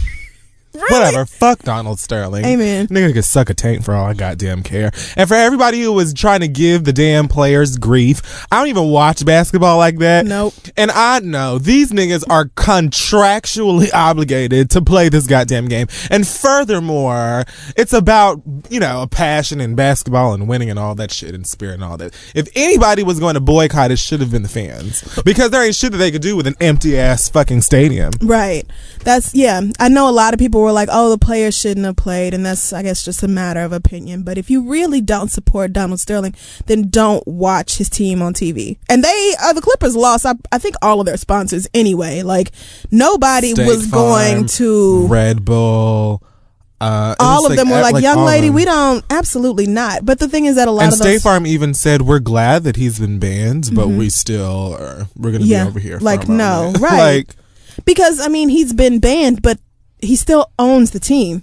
Really? Whatever. Fuck Donald Sterling. Amen. Nigga could suck a taint for all I goddamn care. And for everybody who was trying to give the damn players grief, I don't even watch basketball like that. Nope. And I know these niggas are contractually obligated to play this goddamn game. And furthermore, it's about, you know, a passion in basketball and winning and all that shit and spirit and all that. If anybody was going to boycott, it should have been the fans. Because there ain't shit that they could do with an empty ass fucking stadium. Right. That's, yeah. I know a lot of people were like, oh, the players shouldn't have played, and that's, I guess, just a matter of opinion. But if you really don't support Donald Sterling, then don't watch his team on T V. And they, uh, the Clippers lost, I, I think, all of their sponsors anyway. Like, nobody State was Farm, going to Red Bull. Uh, all of like, them were like, like young lady, them. we don't, absolutely not. But the thing is that a lot and of State those, Farm even said, we're glad that he's been banned, but Mhm. we still are, we're going to Yeah, be over here. like, for a no, moment. right. Like, because, I mean, he's been banned, but he still owns the team.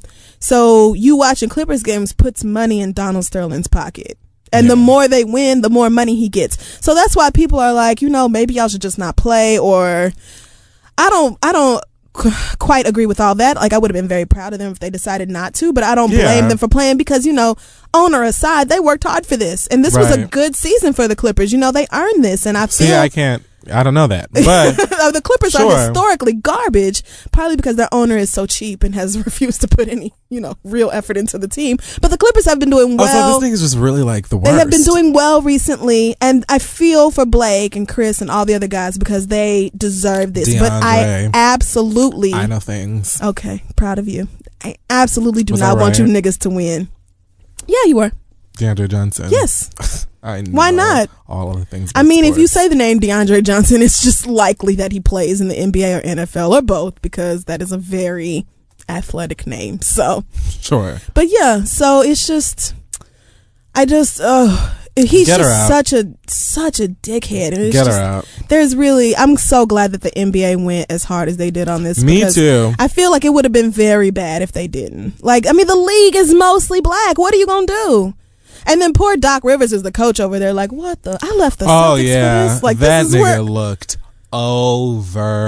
So you watching Clippers games puts money in Donald Sterling's pocket. And yeah. the more they win, the more money he gets. So that's why people are like, you know, maybe y'all should just not play, or I don't, I don't qu- quite agree with all that. Like, I would have been very proud of them if they decided not to, but I don't Yeah. blame them for playing because, you know, owner aside, they worked hard for this. And this was a Right. good season for the Clippers. You know, they earned this. And I feel see, I can't, I don't know that, but the Clippers Sure. are historically garbage, probably because their owner is so cheap and has refused to put any, you know, real effort into the team. But the Clippers have been doing well. also, this thing is just really like the worst. They have been doing well recently, and I feel for Blake and Chris and all the other guys because they deserve this. But I DeAndre. absolutely, I know things. okay, proud of you. I absolutely do Was not I want you right? niggas to win. Yeah, you were. DeAndre Johnson. Yes. I know Why not? all of the things. I about mean, if you sports. say the name DeAndre Johnson, it's just likely that he plays in the N B A or N F L or both because that is a very athletic name. So, Sure. but yeah, so it's just, I just, uh, he's Get her just out. such a, such a dickhead. And it's Get her just, out. There's really, I'm so glad that the N B A went as hard as they did on this. Me because too. I feel like it would have been very bad if they didn't. Like, I mean, the league is mostly black. What are you going to do? And then poor Doc Rivers is the coach over there. Like, what the? I left the Oh Celtics yeah, for this. Like, that this is nigga where looked over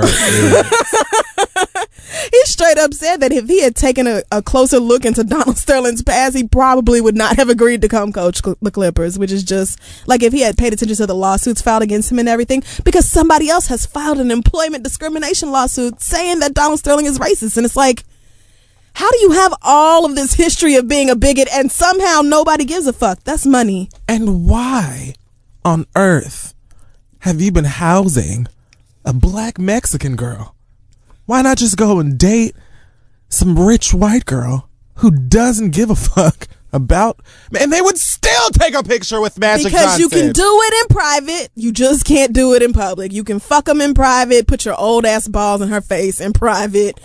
it. he straight up said that if he had taken a, a closer look into Donald Sterling's past, he probably would not have agreed to come coach cl- the Clippers. Which is just like if he had paid attention to the lawsuits filed against him and everything, because somebody else has filed an employment discrimination lawsuit saying that Donald Sterling is racist, and it's like, how do you have all of this history of being a bigot and somehow nobody gives a fuck? That's money. And why on earth have you been housing a black Mexican girl? Why not just go and date some rich white girl who doesn't give a fuck about, and they would still take a picture with Magic Because Johnson. you can do it in private, you just can't do it in public. You can fuck them in private, put your old ass balls in her face in private,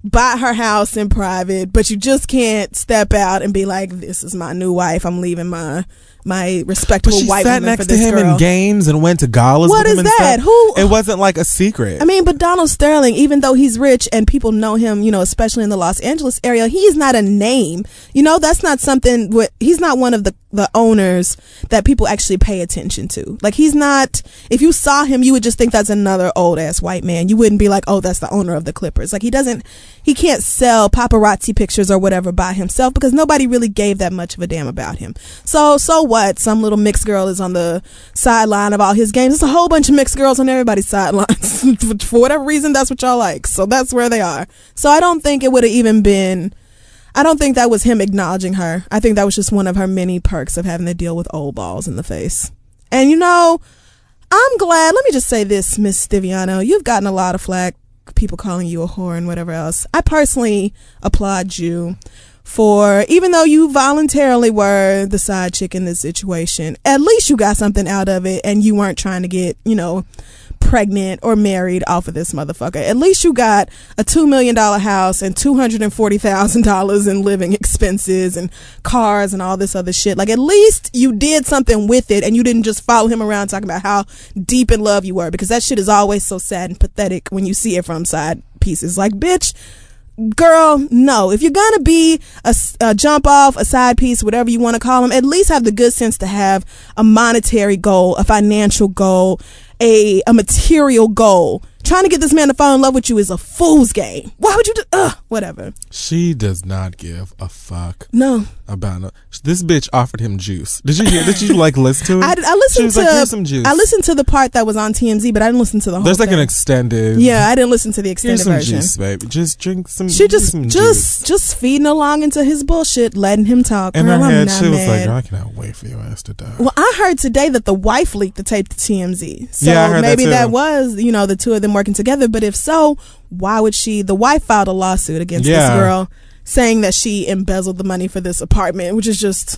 buy her house in private, but you just can't step out and be like, this is my new wife. I'm leaving my my respectable but she white sat woman next for this to him girl. in games and went to galas What with is him and that? stuff. Who? It wasn't like a secret. I mean, but Donald Sterling, even though he's rich and people know him, you know, especially in the Los Angeles area, he is not a name. You know, that's not something. What he's not one of the the owners that people actually pay attention to. Like, he's not. If you saw him, you would just think that's another old ass white man. You wouldn't be like, oh, that's the owner of the Clippers. Like, he doesn't. He can't sell paparazzi pictures or whatever by himself because nobody really gave that much of a damn about him. So, so what? Some little mixed girl is on the sideline of all his games. There's a whole bunch of mixed girls on everybody's sidelines. For whatever reason, that's what y'all like. So that's where they are. So I don't think it would have even been. I don't think that was him acknowledging her. I think that was just one of her many perks of having to deal with old balls in the face. And you know, I'm glad. Let me just say this, Miss Stiviano. You've gotten a lot of flack, people calling you a whore and whatever else. I personally applaud you for, even though you voluntarily were the side chick in this situation, at least you got something out of it and you weren't trying to get, you know, pregnant or married off of this motherfucker. At least you got a two million dollars house and two hundred forty thousand dollars in living expenses and cars and all this other shit. Like, at least you did something with it and you didn't just follow him around talking about how deep in love you were, because that shit is always so sad and pathetic when you see it from side pieces. Like, bitch, girl, no. If you're gonna be a, a jump off, a side piece, whatever you want to call them, at least have the good sense to have a monetary goal, a financial goal, a a material goal. Trying to get this man to fall in love with you is a fool's game. Why would you do? Ugh, whatever. She does not give a fuck. No. About no. This bitch offered him juice. Did you hear? Did you like listen to it? I, I listened she was to. Like, here's some juice. I listened to the part that was on T M Z, but I didn't listen to the whole. There's like thing. an extended. Yeah, I didn't listen to the extended here's some version. Juice, baby. Just drink some. She just some just juice. just feeding along into his bullshit, letting him talk. In Girl, her I'm head, not she was mad. like, "Girl, I cannot wait for your ass to die." Well, I heard today that the wife leaked the tape to T M Z. So yeah, I heard maybe that, that too. was, you know, the two of them working together. But if so, why would she? The wife filed a lawsuit against Yeah. this girl, saying that she embezzled the money for this apartment, which is just,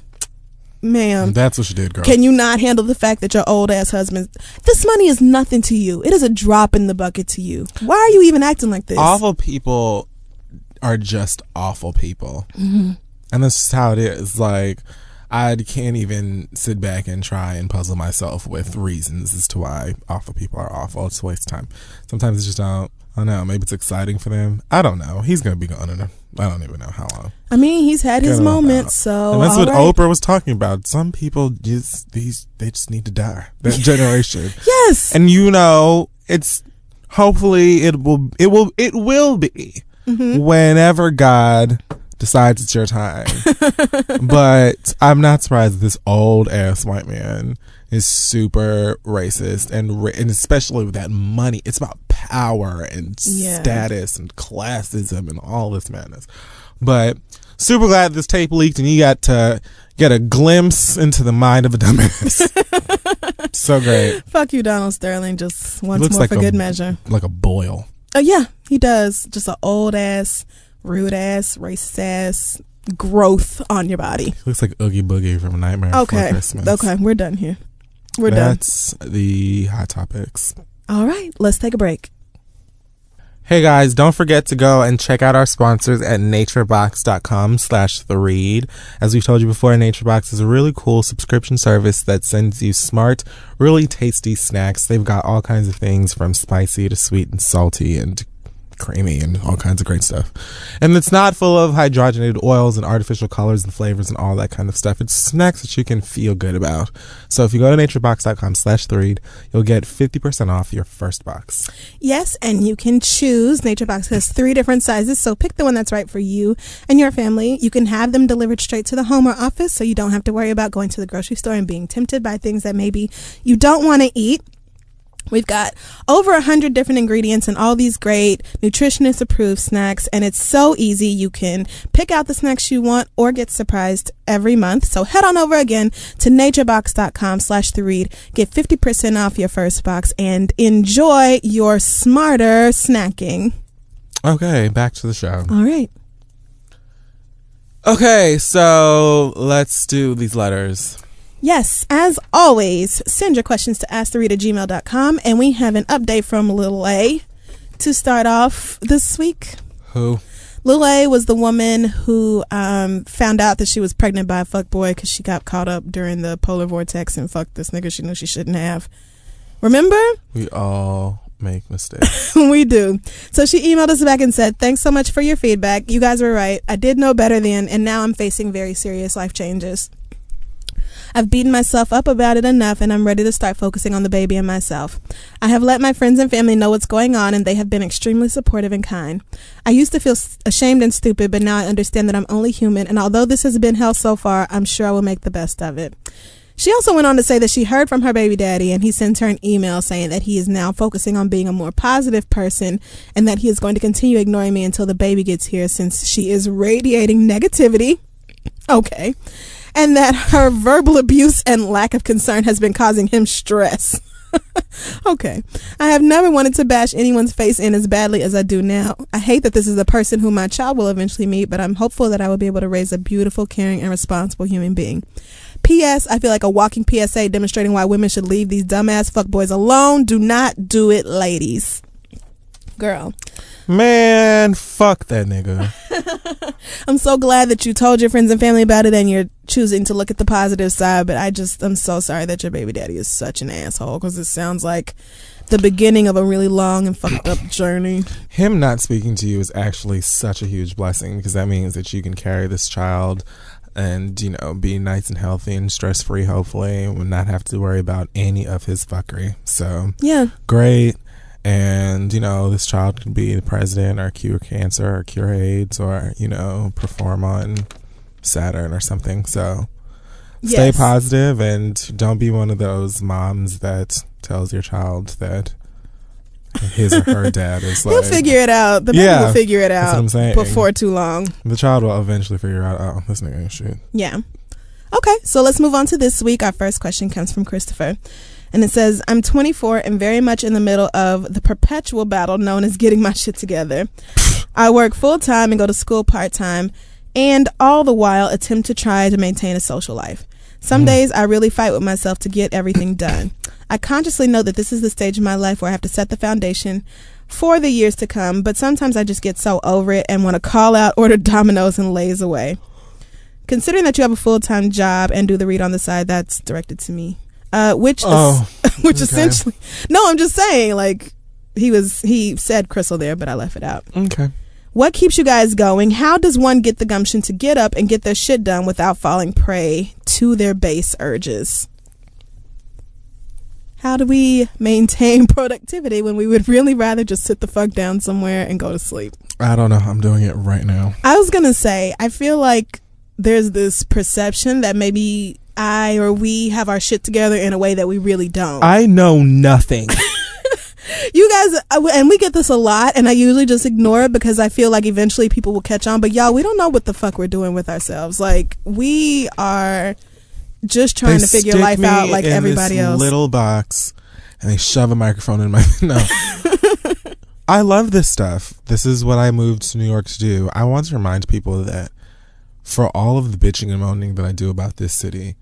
ma'am. That's what she did, girl. Can you not handle the fact that your old ass husband? This money is nothing to you. It is a drop in the bucket to you. Why are you even acting like this? Awful people are just awful people, Mm-hmm. and that's just how it is. Like, I can't even sit back and try and puzzle myself with reasons as to why awful people are awful. It's a waste of time. Sometimes it's just don't. I don't know. Maybe it's exciting for them. I don't know. He's gonna be gone in a, I don't even know how long. I mean, he's had his Get him moments, out. so And that's all what right. Oprah was talking about. Some people just these they just need to die. That generation. Yes. And you know, it's hopefully it will it will it will be Mm-hmm. whenever God decides it's your time. But I'm not surprised that this old ass white man is super racist and ra- and especially with that money. It's about power and Yeah. status and classism and all this madness. But super glad this tape leaked and you got to get a glimpse into the mind of a dumbass. So great. Fuck you, Donald Sterling. Just once Looks more like for a- good measure. Like a boil. Oh yeah, he does. Just an old ass, rude ass, racist ass growth on your body. Looks like Oogie Boogie from Nightmare Okay. Before Christmas. Okay, we're done here. We're That's the hot topics. done. All right, let's take a break. Hey guys, don't forget to go and check out our sponsors at naturebox.com slash the read. As we've told you before, NatureBox is a really cool subscription service that sends you smart, really tasty snacks. They've got all kinds of things from spicy to sweet and salty and creamy and all kinds of great stuff. And it's not full of hydrogenated oils and artificial colors and flavors and all that kind of stuff. It's snacks that you can feel good about. So if you go to naturebox.com slash the read, you'll get fifty percent off your first box. Yes, and you can choose. NatureBox has three different sizes, so pick the one that's right for you and your family. You can have them delivered straight to the home or office, so you don't have to worry about going to the grocery store and being tempted by things that maybe you don't want to eat. We've got over a hundred different ingredients and all these great nutritionist approved snacks, and it's so easy. You can pick out the snacks you want or get surprised every month. So head on over again to naturebox.com slash the read, get fifty percent off your first box, and enjoy your smarter snacking. Okay, back to the show. All right. Okay, so let's do these letters. Yes, as always, send your questions to ask the read at gmail dot com, and we have an update from Lil A to start off this week. Who? Lil A was the woman who um, found out that she was pregnant by a fuckboy because she got caught up during the polar vortex and fucked this nigga she knew she shouldn't have. Remember? We all make mistakes. We do. So she emailed us back and said, thanks so much for your feedback. You guys were right. I did know better then, and now I'm facing very serious life changes. I've beaten myself up about it enough, and I'm ready to start focusing on the baby and myself. I have let my friends and family know what's going on, and they have been extremely supportive and kind. I used to feel ashamed and stupid, but now I understand that I'm only human, and although this has been hell so far, I'm sure I will make the best of it. She also went on to say that she heard from her baby daddy, and he sent her an email saying that he is now focusing on being a more positive person and that he is going to continue ignoring me until the baby gets here since she is radiating negativity. Okay. And that her verbal abuse and lack of concern has been causing him stress. Okay. I have never wanted to bash anyone's face in as badly as I do now. I hate that this is the person who my child will eventually meet, but I'm hopeful that I will be able to raise a beautiful, caring, and responsible human being. P S. I feel like a walking P S A demonstrating why women should leave these dumbass fuckboys alone. Do not do it, ladies. Girl. Man, fuck that nigga. I'm so glad that you told your friends and family about it and you're choosing to look at the positive side, but I just, I'm so sorry that your baby daddy is such an asshole because it sounds like the beginning of a really long and fucked up journey. Him not speaking to you is actually such a huge blessing because that means that you can carry this child and, you know, be nice and healthy and stress-free, hopefully, and not have to worry about any of his fuckery. So, yeah. Great. And, you know, this child could be the president or cure cancer or cure AIDS or, you know, perform on Saturn or something. So stay yes. positive and don't be one of those moms that tells your child that his or her dad is like... He'll figure it out. The baby yeah, will figure it out that's what I'm saying. Before too long. The child will eventually figure out, oh, this nigga ain't shit. Yeah. Okay, so let's move on to this week. Our first question comes from Christopher. And it says, I'm twenty-four and very much in the middle of the perpetual battle known as getting my shit together. I work full-time and go to school part-time and all the while attempt to try to maintain a social life. Some mm. days I really fight with myself to get everything done. I consciously know that this is the stage of my life where I have to set the foundation for the years to come, but sometimes I just get so over it and want to call out, order Domino's, and laze away. Considering that you have a full-time job and do the read on the side, that's directed to me. Uh, which, oh, is, which okay. essentially, no, I'm just saying, like, he was, he said Crystal there, but I left it out. Okay. What keeps you guys going? How does one get the gumption to get up and get their shit done without falling prey to their base urges? How do we maintain productivity when we would really rather just sit the fuck down somewhere and go to sleep? I don't know. I'm doing it right now. I was going to say, I feel like there's this perception that maybe I or we have our shit together in a way that we really don't. I know nothing. You guys, and we get this a lot, and I usually just ignore it because I feel like eventually people will catch on. But y'all, we don't know what the fuck we're doing with ourselves. Like, we are just trying they to figure life out like in everybody this else. Little box, and they shove a microphone in my no. I love this stuff. This is what I moved to New York to do. I want to remind people that for all of the bitching and moaning that I do about this city,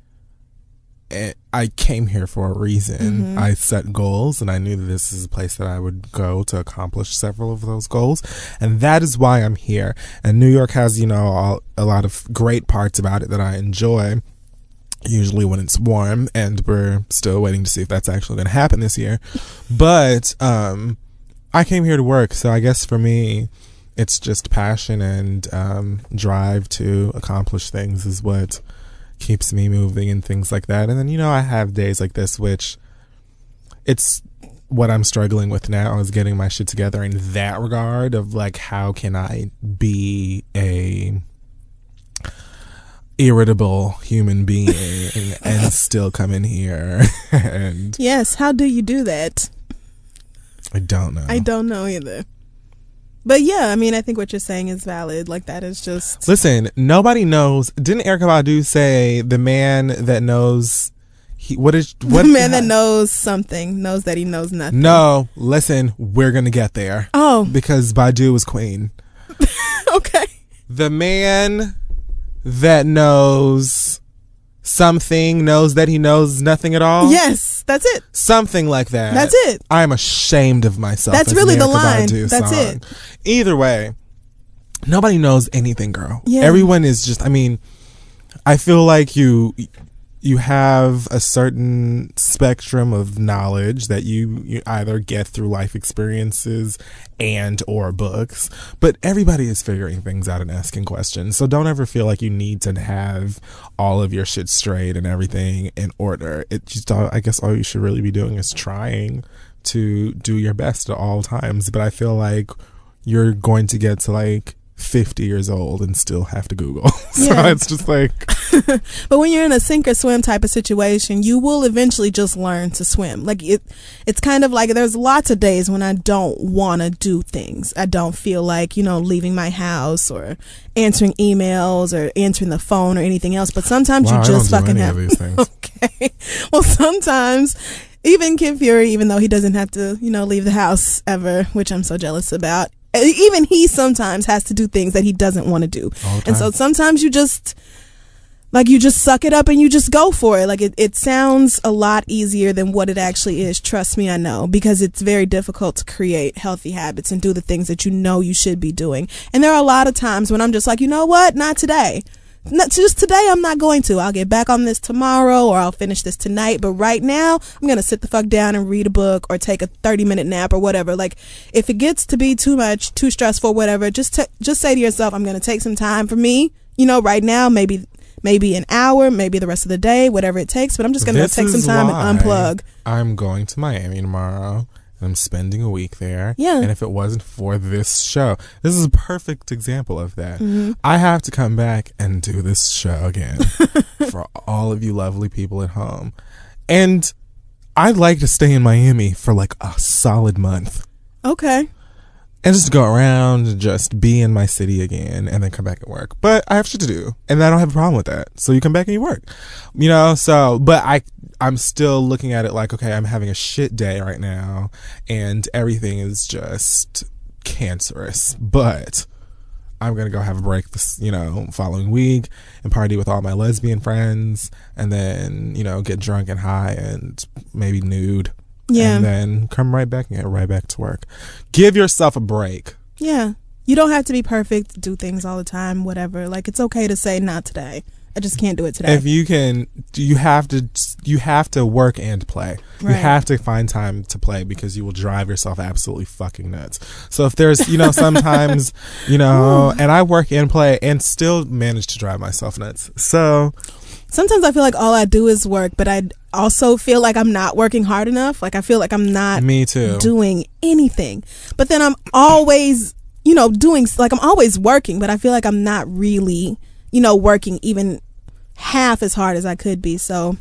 I came here for a reason. Mm-hmm. I set goals and I knew that this is a place that I would go to accomplish several of those goals. And that is why I'm here. And New York has, you know, all, a lot of great parts about it that I enjoy, usually when it's warm, and we're still waiting to see if that's actually going to happen this year. But um, I came here to work. So I guess for me, it's just passion and um, drive to accomplish things is what keeps me moving and things like that. And then, you know, I have days like this, which it's what I'm struggling with now is getting my shit together in that regard of like, how can I be a irritable human being and still come in here? And yes, how do you do that? I don't know. I don't know either. But yeah, I mean, I think what you're saying is valid. Like, that is just... Listen, nobody knows. Didn't Erykah Badu say the man that knows... He, what is... What, the man that knows something knows that he knows nothing. No, listen, we're going to get there. Oh. Because Badu was queen. Okay. The man that knows something knows that he knows nothing at all. Yes, that's it. Something like that. That's it. I'm ashamed of myself. That's really the line. Badu that's song. it. Either way, nobody knows anything, girl. Yeah. Everyone is just, I mean, I feel like you you have a certain spectrum of knowledge that you, you either get through life experiences and or books, but everybody is figuring things out and asking questions. So don't ever feel like you need to have all of your shit straight and everything in order. It just, I guess all you should really be doing is trying to do your best at all times. But I feel like you're going to get to like fifty years old and still have to Google. So Yeah. it's just like, But when you're in a sink or swim type of situation, you will eventually just learn to swim. Like it, it's kind of like there's lots of days when I don't want to do things. I don't feel like, you know, leaving my house or answering emails or answering the phone or anything else. But sometimes wow, you just I don't do fucking any have. of these things. Okay. Well, sometimes even Kid Fury, even though he doesn't have to, you know, leave the house ever, which I'm so jealous about. Even he sometimes has to do things that he doesn't want to do. All the And so time. sometimes you just, like, you just suck it up and you just go for it. Like, it, it sounds a lot easier than what it actually is. Trust me, I know. Because it's very difficult to create healthy habits and do the things that you know you should be doing. And there are a lot of times when I'm just like, you know what? Not today. Not, just today, I'm not going to. I'll get back on this tomorrow or I'll finish this tonight. But right now, I'm going to sit the fuck down and read a book or take a thirty minute nap or whatever. Like, if it gets to be too much, too stressful, whatever, just t- just say to yourself, I'm going to take some time for me. You know, right now, maybe maybe an hour, maybe the rest of the day, whatever it takes. But I'm just going to This take some is time why and unplug. I'm going to Miami tomorrow. I'm spending a week there. Yeah. And if it wasn't for this show, this is a perfect example of that. Mm-hmm. I have to come back and do this show again for all of you lovely people at home. And I'd like to stay in Miami for like a solid month. Okay. And just go around and just be in my city again and then come back and work. But I have shit to do. And I don't have a problem with that. So you come back and you work. You know, so, but I, I'm still looking at it like, okay, I'm having a shit day right now and everything is just cancerous. But I'm going to go have a break this, you know, following week and party with all my lesbian friends and then, you know, get drunk and high and maybe nude. Yeah. And then come right back and get right back to work. Give yourself a break. Yeah. You don't have to be perfect, do things all the time, whatever. Like, it's okay to say not today. I just can't do it today. If you can, you have to, you have to work and play. You Right. have to find time to play because you will drive yourself absolutely fucking nuts. So if there's, you know, sometimes, you know, and I work and play and still manage to drive myself nuts. So Sometimes I feel like all I do is work, but I also feel like I'm not working hard enough. Like, I feel like I'm not me too. doing anything. But then I'm always, you know, doing, like, I'm always working, but I feel like I'm not really, you know, working even half as hard as I could be. So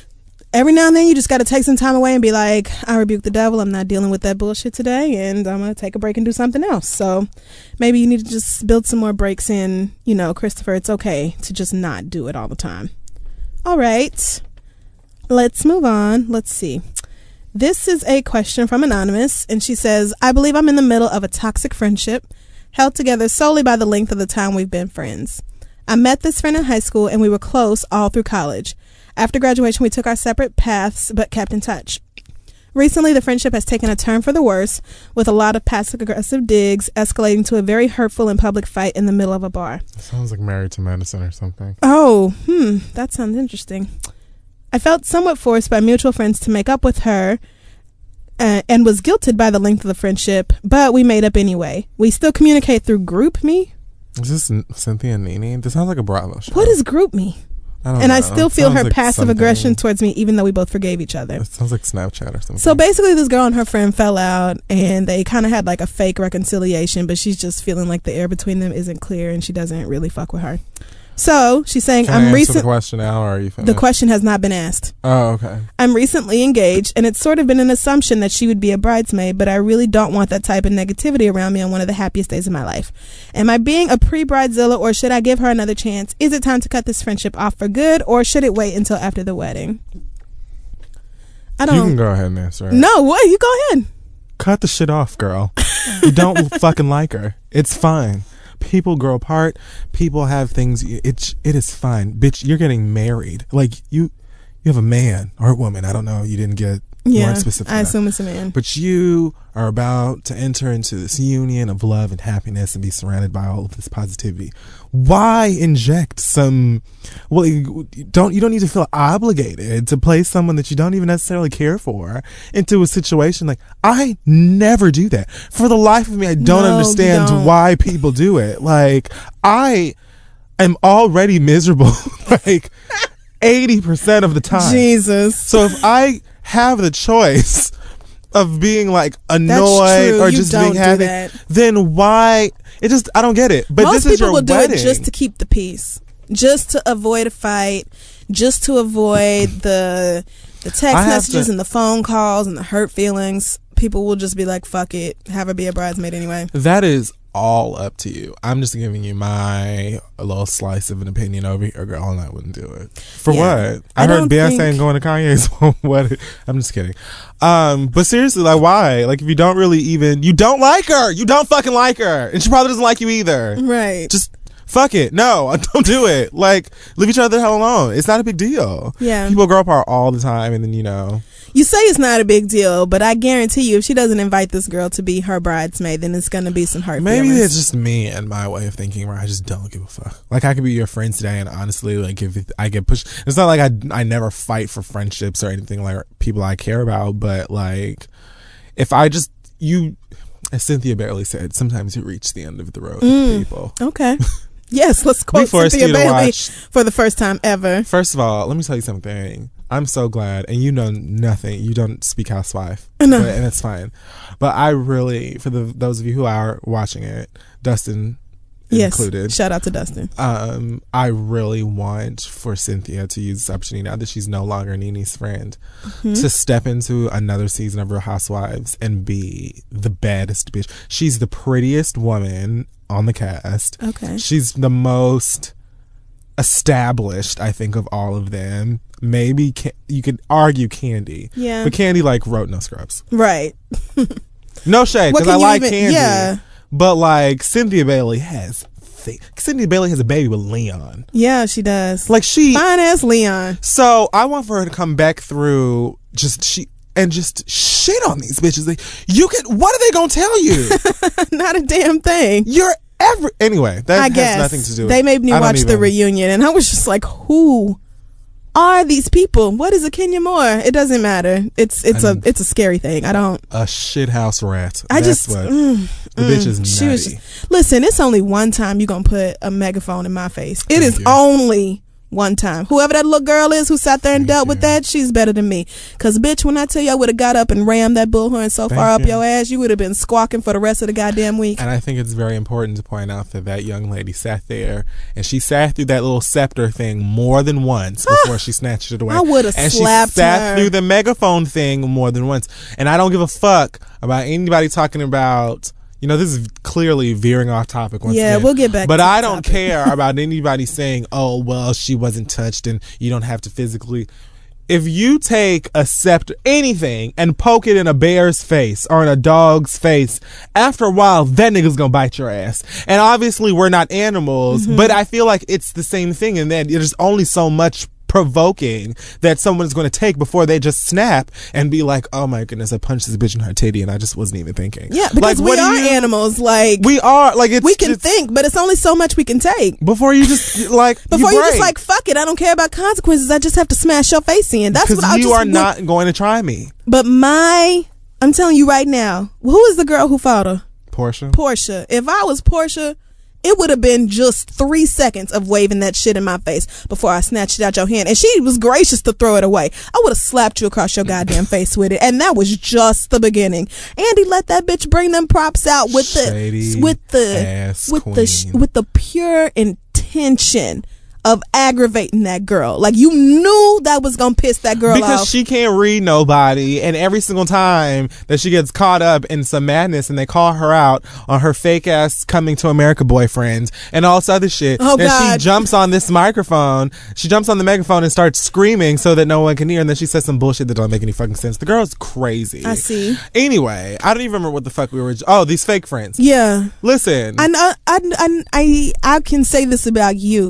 every now and then you just got to take some time away and be like, I rebuke the devil. I'm not dealing with that bullshit today, and I'm going to take a break and do something else. So maybe you need to just build some more breaks in. You know, Christopher, it's okay to just not do it all the time. All right, let's move on. Let's see. This is a question from Anonymous, and she says, I believe I'm in the middle of a toxic friendship held together solely by the length of the time we've been friends. I met this friend in high school, and we were close all through college. After graduation, we took our separate paths, but kept in touch. Recently, the friendship has taken a turn for the worse, with a lot of passive-aggressive digs escalating to a very hurtful and public fight in the middle of a bar. Sounds like Married to Medicine or something. Oh, hmm, that sounds interesting. I felt somewhat forced by mutual friends to make up with her uh, and was guilted by the length of the friendship, but we made up anyway. We still communicate through GroupMe. Is this N- Cynthia and Nene? This sounds like a Bravo show. What is GroupMe? I don't And know. I still It feel sounds her like passive aggression something- towards me, even though we both forgave each other. It sounds like Snapchat or something. So basically, this girl and her friend fell out, and they kind of had like a fake reconciliation, but she's just feeling like the air between them isn't clear, and she doesn't really fuck with her. So she's saying, Can I I'm answer recent. the question now, or are you finished? The question has not been asked. Oh, okay. I'm recently engaged, and it's sort of been an assumption that she would be a bridesmaid, but I really don't want that type of negativity around me on one of the happiest days of my life. Am I being a pre-bridezilla, or should I give her another chance? Is it time to cut this friendship off for good, or should it wait until after the wedding? I don't. You can go ahead and answer it. No, what? You go ahead. Cut the shit off, girl. You don't fucking like her. It's fine. People grow apart. People have things. It's it is fine, bitch. You're getting married. Like you, you have a man or a woman. I don't know. You didn't get You Yeah, weren't specific I enough. assume it's a man. But you are about to enter into this union of love and happiness and be surrounded by all of this positivity. Why inject some? Well, you don't you don't need to feel obligated to place someone that you don't even necessarily care for into a situation like I never do that. For the life of me, I don't No, you understand don't. why people do it. Like I am already miserable like eighty percent of the time. Jesus. So if I have the choice of being like annoyed true. or You just don't being do happy, that. then why? It just I don't get it. But Most this is people your will do wedding. it just to keep the peace, just to avoid a fight, just to avoid the the text I have messages to- and the phone calls and the hurt feelings. People will just be like, "Fuck it, have her be a bridesmaid anyway." That is all up to you. I'm just giving you my a little slice of an opinion over here, girl, and I wouldn't do it. For Yeah. what? I, I heard don't Beyonce think- ain't going to Kanye's wedding. I'm just kidding. Um, but seriously, like, why? Like, if you don't really even, you don't like her. You don't fucking like her, and she probably doesn't like you either. Right. Just fuck it. No, don't do it. Like, leave each other the hell alone. It's not a big deal. Yeah. People grow apart all the time, and then you know. You say it's not a big deal, but I guarantee you, if she doesn't invite this girl to be her bridesmaid, then it's gonna be some hurt Maybe feelings. it's just me and my way of thinking where I just don't give a fuck. Like I could be your friend today, and honestly, like if it, I get pushed, it's not like I I never fight for friendships or anything like people I care about. But like, if I just you, as Cynthia Bailey said, sometimes you reach the end of the road Mm. with people. Okay. Yes, let's quote forced Cynthia you to Bailey watch- for the first time ever. First of all, let me tell you something. I'm so glad, and you know nothing. You don't speak housewife, No. but, and it's fine. But I really, for the those of you who are watching it, Dustin Yes. included. Shout out to Dustin. Um, I really want for Cynthia to use this opportunity now that she's no longer Nene's friend Mm-hmm. to step into another season of Real Housewives and be the baddest bitch. She's the prettiest woman on the cast. Okay. She's the most established, I think, of all of them. Maybe Ca- you could argue Candy, Yeah. but Candy like wrote No Scrubs. Right. No shade, What because I can you like even- Candy. yeah. But like Cynthia Bailey has, th- Cynthia Bailey has a baby with Leon. Yeah, she does. Like she, Fine ass Leon. so I want for her to come back through just she and just shit on these bitches. Like you can, what are they gonna tell you? Not a damn thing. You're every anyway. That I has guess nothing to do with they made me I don't watch the even- reunion, and I was just like, "Who are these people? What is a Kenya Moore? It doesn't matter. It's it's And- a it's a scary thing. I don't. a shithouse rat. I That's just what mm, the mm, bitch is nutty. she was just, listen. It's only one time you're gonna put a megaphone in my face. It Thank is you. only one time. Whoever that little girl is who sat there and Thank dealt with you. that, she's better than me. Cause bitch, when I tell you I would have got up and rammed that bullhorn so Thank far up you. your ass, you would have been squawking for the rest of the goddamn week. And I think it's very important to point out that that young lady sat there and she sat through that little scepter thing more than once before she snatched it away. I would've And slapped she sat her. through the megaphone thing more than once. And I don't give a fuck about anybody talking about, you know, this is clearly veering off topic once Yeah, again. we'll get back But to the I don't topic. care about anybody saying, oh, well, she wasn't touched and you don't have to physically. If you take a scepter, anything, and poke it in a bear's face or in a dog's face, after a while, that nigga's gonna bite your ass. And obviously, we're not animals, Mm-hmm. but I feel like it's the same thing in that there's only so much provoking that someone's going to take before they just snap and be like, oh my goodness, I punched this bitch in her titty and I just wasn't even thinking. Yeah, because like, we what do are you- animals. Like We are, like, it's we can it's- think, but it's only so much we can take. Before you just, like, Before you, just break. like, fuck it, I don't care about consequences. I just have to smash your face in. That's Because what I you just are want- not going to try me. But my, I'm telling you right now, who is the girl who fought her? Portia. Portia. If I was Portia, it would have been just three seconds of waving that shit in my face before I snatched it out your hand. And she was gracious to throw it away. I would have slapped you across your goddamn face with it. And that was just the beginning. Andy let that bitch bring them props out with Shady the with the ass with the sh- queen. with the pure intention of aggravating that girl. Like, you knew that was gonna piss that girl Because off. she can't read nobody, and every single time that she gets caught up in some madness and they call her out on her fake ass Coming to America boyfriend and all this other shit, Oh, then God. she jumps on this microphone, she jumps on the megaphone and starts screaming so that no one can hear, and then she says some bullshit that don't make any fucking sense. The girl's crazy. I see. Anyway, I don't even remember what the fuck we were. Oh, these fake friends. Yeah. Listen. I know, I, I, I, I can say this about you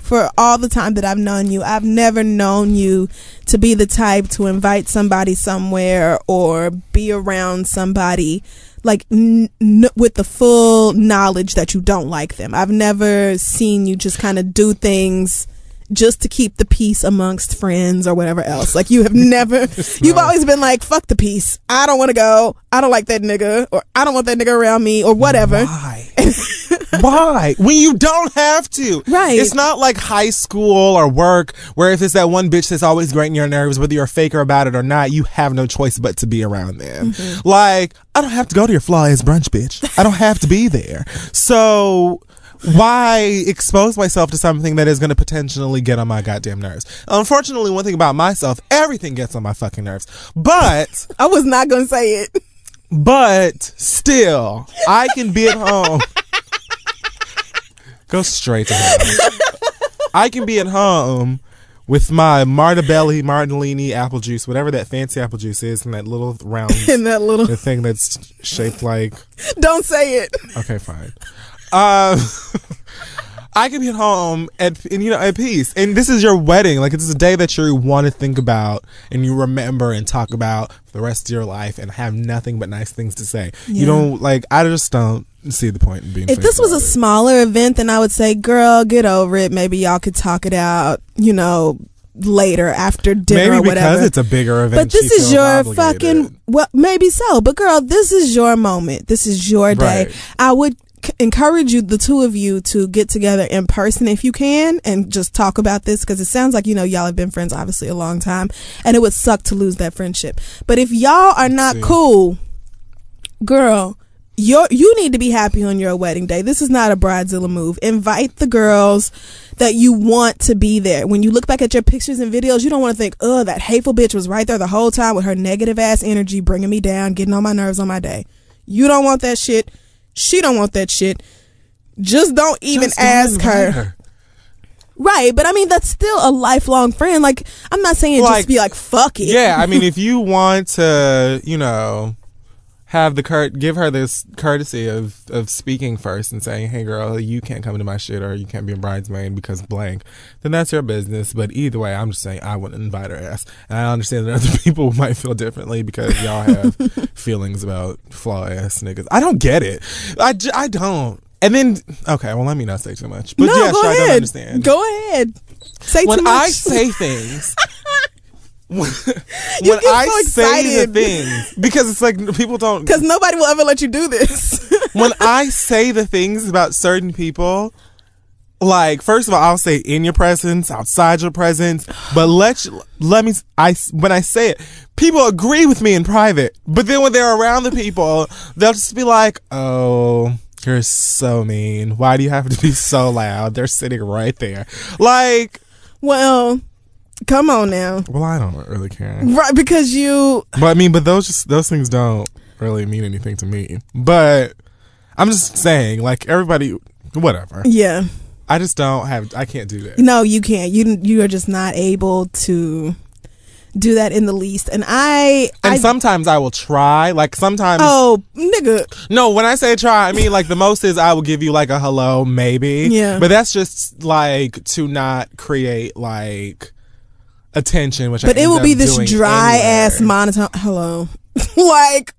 for all the time that I've known you, I've never known you to be the type to invite somebody somewhere or be around somebody like n- n- with the full knowledge that you don't like them. I've never seen you just kind of do things just to keep the peace amongst friends or whatever else. Like, you have never, you've always been like, fuck the peace. I don't want to go. I don't like that nigga, or I don't want that nigga around me, or whatever. Why? Why? When you don't have to. Right. It's not like high school or work where if it's that one bitch that's always grating your nerves, whether you're a faker about it or not, you have no choice but to be around them. Mm-hmm. Like, I don't have to go to your fly-ass brunch, bitch. I don't have to be there. So why expose myself to something that is going to potentially get on my goddamn nerves? Unfortunately, one thing about myself, everything gets on my fucking nerves. But I was not going to say it. But still, I can be at home. Go straight to hell. I can be at home with my Martabelli, Martellini apple juice, whatever that fancy apple juice is, and that little round and that little the thing that's shaped like. Don't say it. Okay, fine. Um, I can be at home at and you know at peace, and this is your wedding. Like, it's a day that you want to think about and you remember and talk about for the rest of your life, and have nothing but nice things to say. Yeah. You don't like. I just don't see the point in being. If this was a it. smaller event, then I would say, girl, get over it. Maybe y'all could talk it out. You know, later after dinner maybe or whatever. Because it's a bigger event. But this is your obligated. fucking well, maybe so. But girl, this is your moment. This is your day. Right. I would encourage you, the two of you, to get together in person if you can and just talk about this, because it sounds like, you know, y'all have been friends obviously a long time, and it would suck to lose that friendship. But if y'all are not See. cool, girl, you you need to be happy on your wedding day. This is not a bridezilla move. Invite the girls that you want to be there. When you look back at your pictures and videos, you don't want to think, oh, that hateful bitch was right there the whole time with her negative ass energy bringing me down, getting on my nerves on my day. You don't want that shit. She don't want that shit. Just don't even Just ask don't her. her. Right, but I mean, that's still a lifelong friend. Like, I'm not saying Like, just be like, fuck it. Yeah, I mean, if you want to, you know, have the curt, give her this courtesy of, of speaking first and saying, hey girl, you can't come to my shit, or you can't be a bridesmaid because blank, then that's your business. But either way, I'm just saying I wouldn't invite her ass. And I understand that other people might feel differently because y'all have feelings about flaw ass niggas. I don't get it. I, j- I don't. And then, okay, well, let me not say too much. But no, yeah, go sure, ahead. I don't understand. Go ahead. Say when too much. I say things, when, You when get I so say the excited. things, because it's like people don't. Because nobody will ever let you do this. When I say the things about certain people, like, first of all, I'll say in your presence, outside your presence, but let you, let me, I, when I say it, people agree with me in private, but then when they're around the people, they'll just be like, oh, you're so mean. Why do you have to be so loud? They're sitting right there. Like, Well, come on now. well, I don't really care. Right, because you... But I mean, but those just, those things don't really mean anything to me. But I'm just saying, like, everybody, whatever. Yeah. I just don't have, I can't do that. No, you can't. You you are just not able to do that in the least. And I... And I, sometimes I will try. Like, sometimes... Oh, nigga. No, when I say try, I mean, like, the most is I will give you, like, a hello, maybe. Yeah. But that's just, like, to not create, like, attention, which I But it end will up be this doing dry-ass anyway. monotone... Hello. Like...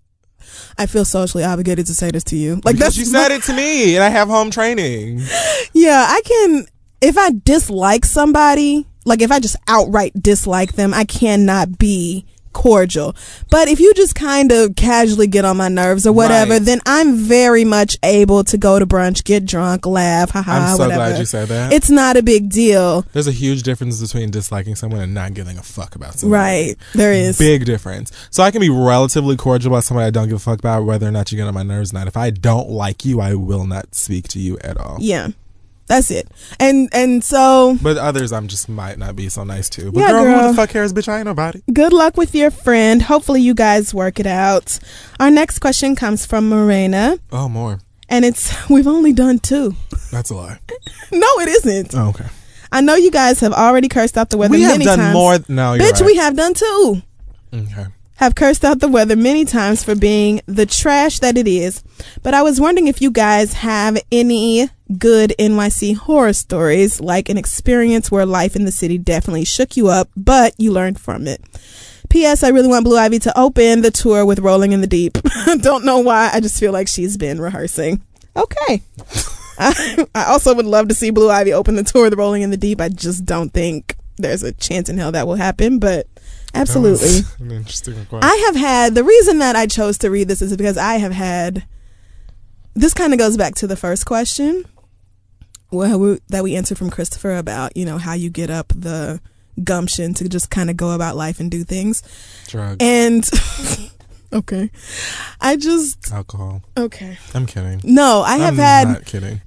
I feel socially obligated to say this to you. Like, Because that's you said it to me, and I have home training. Yeah, I can, if I dislike somebody, like if I just outright dislike them, I cannot be cordial. But if you just kind of casually get on my nerves or whatever, Right. then I'm very much able to go to brunch, get drunk, laugh, haha, I'm so whatever. glad you said that. It's not a big deal. There's a huge difference between disliking someone and not giving a fuck about someone. Right. There is. Big difference. So I can be relatively cordial about somebody I don't give a fuck about, whether or not you get on my nerves or not. If I don't like you, I will not speak to you at all. Yeah. That's it. And and so But others, I'm just might not be so nice to. But Yeah, girl, who girl. the fuck cares, bitch? I ain't nobody. good luck with your friend. Hopefully you guys work it out. Our next question comes from Morena, Oh, more. and it's we've only done two. That's a lie. No, it isn't. Oh, okay. I know you guys have already cursed out the weather We have many done times. more. No, you're Bitch, right. we have done two. Okay. Have cursed out the weather many times for being the trash that it is. But I was wondering if you guys have any good N Y C horror stories, like an experience where life in the city definitely shook you up, but you learned from it. P S. I really want Blue Ivy to open the tour with Rolling in the Deep. Don't know why. I just feel like she's been rehearsing. Okay. I, I also would love to see Blue Ivy open the tour with Rolling in the Deep. I just don't think there's a chance in hell that will happen, but absolutely. An interesting request. I have had, the reason that I chose to read this is because I have had, this kind of goes back to the first question well, we, that we answered from Christopher about, you know, how you get up the gumption to just kind of go about life and do things. Drugs. And okay. I just Alcohol. Okay. I'm kidding. No, I have I'm had not kidding.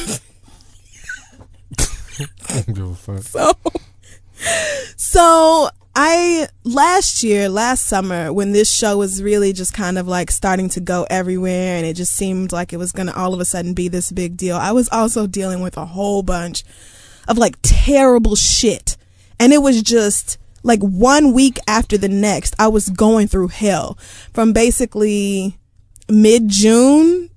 I don't give a fuck. So So I last year, last summer, when this show was really just kind of like starting to go everywhere and it just seemed like it was going to all of a sudden be this big deal, I was also dealing with a whole bunch of like terrible shit. And it was just like one week after the next, I was going through hell from basically mid-June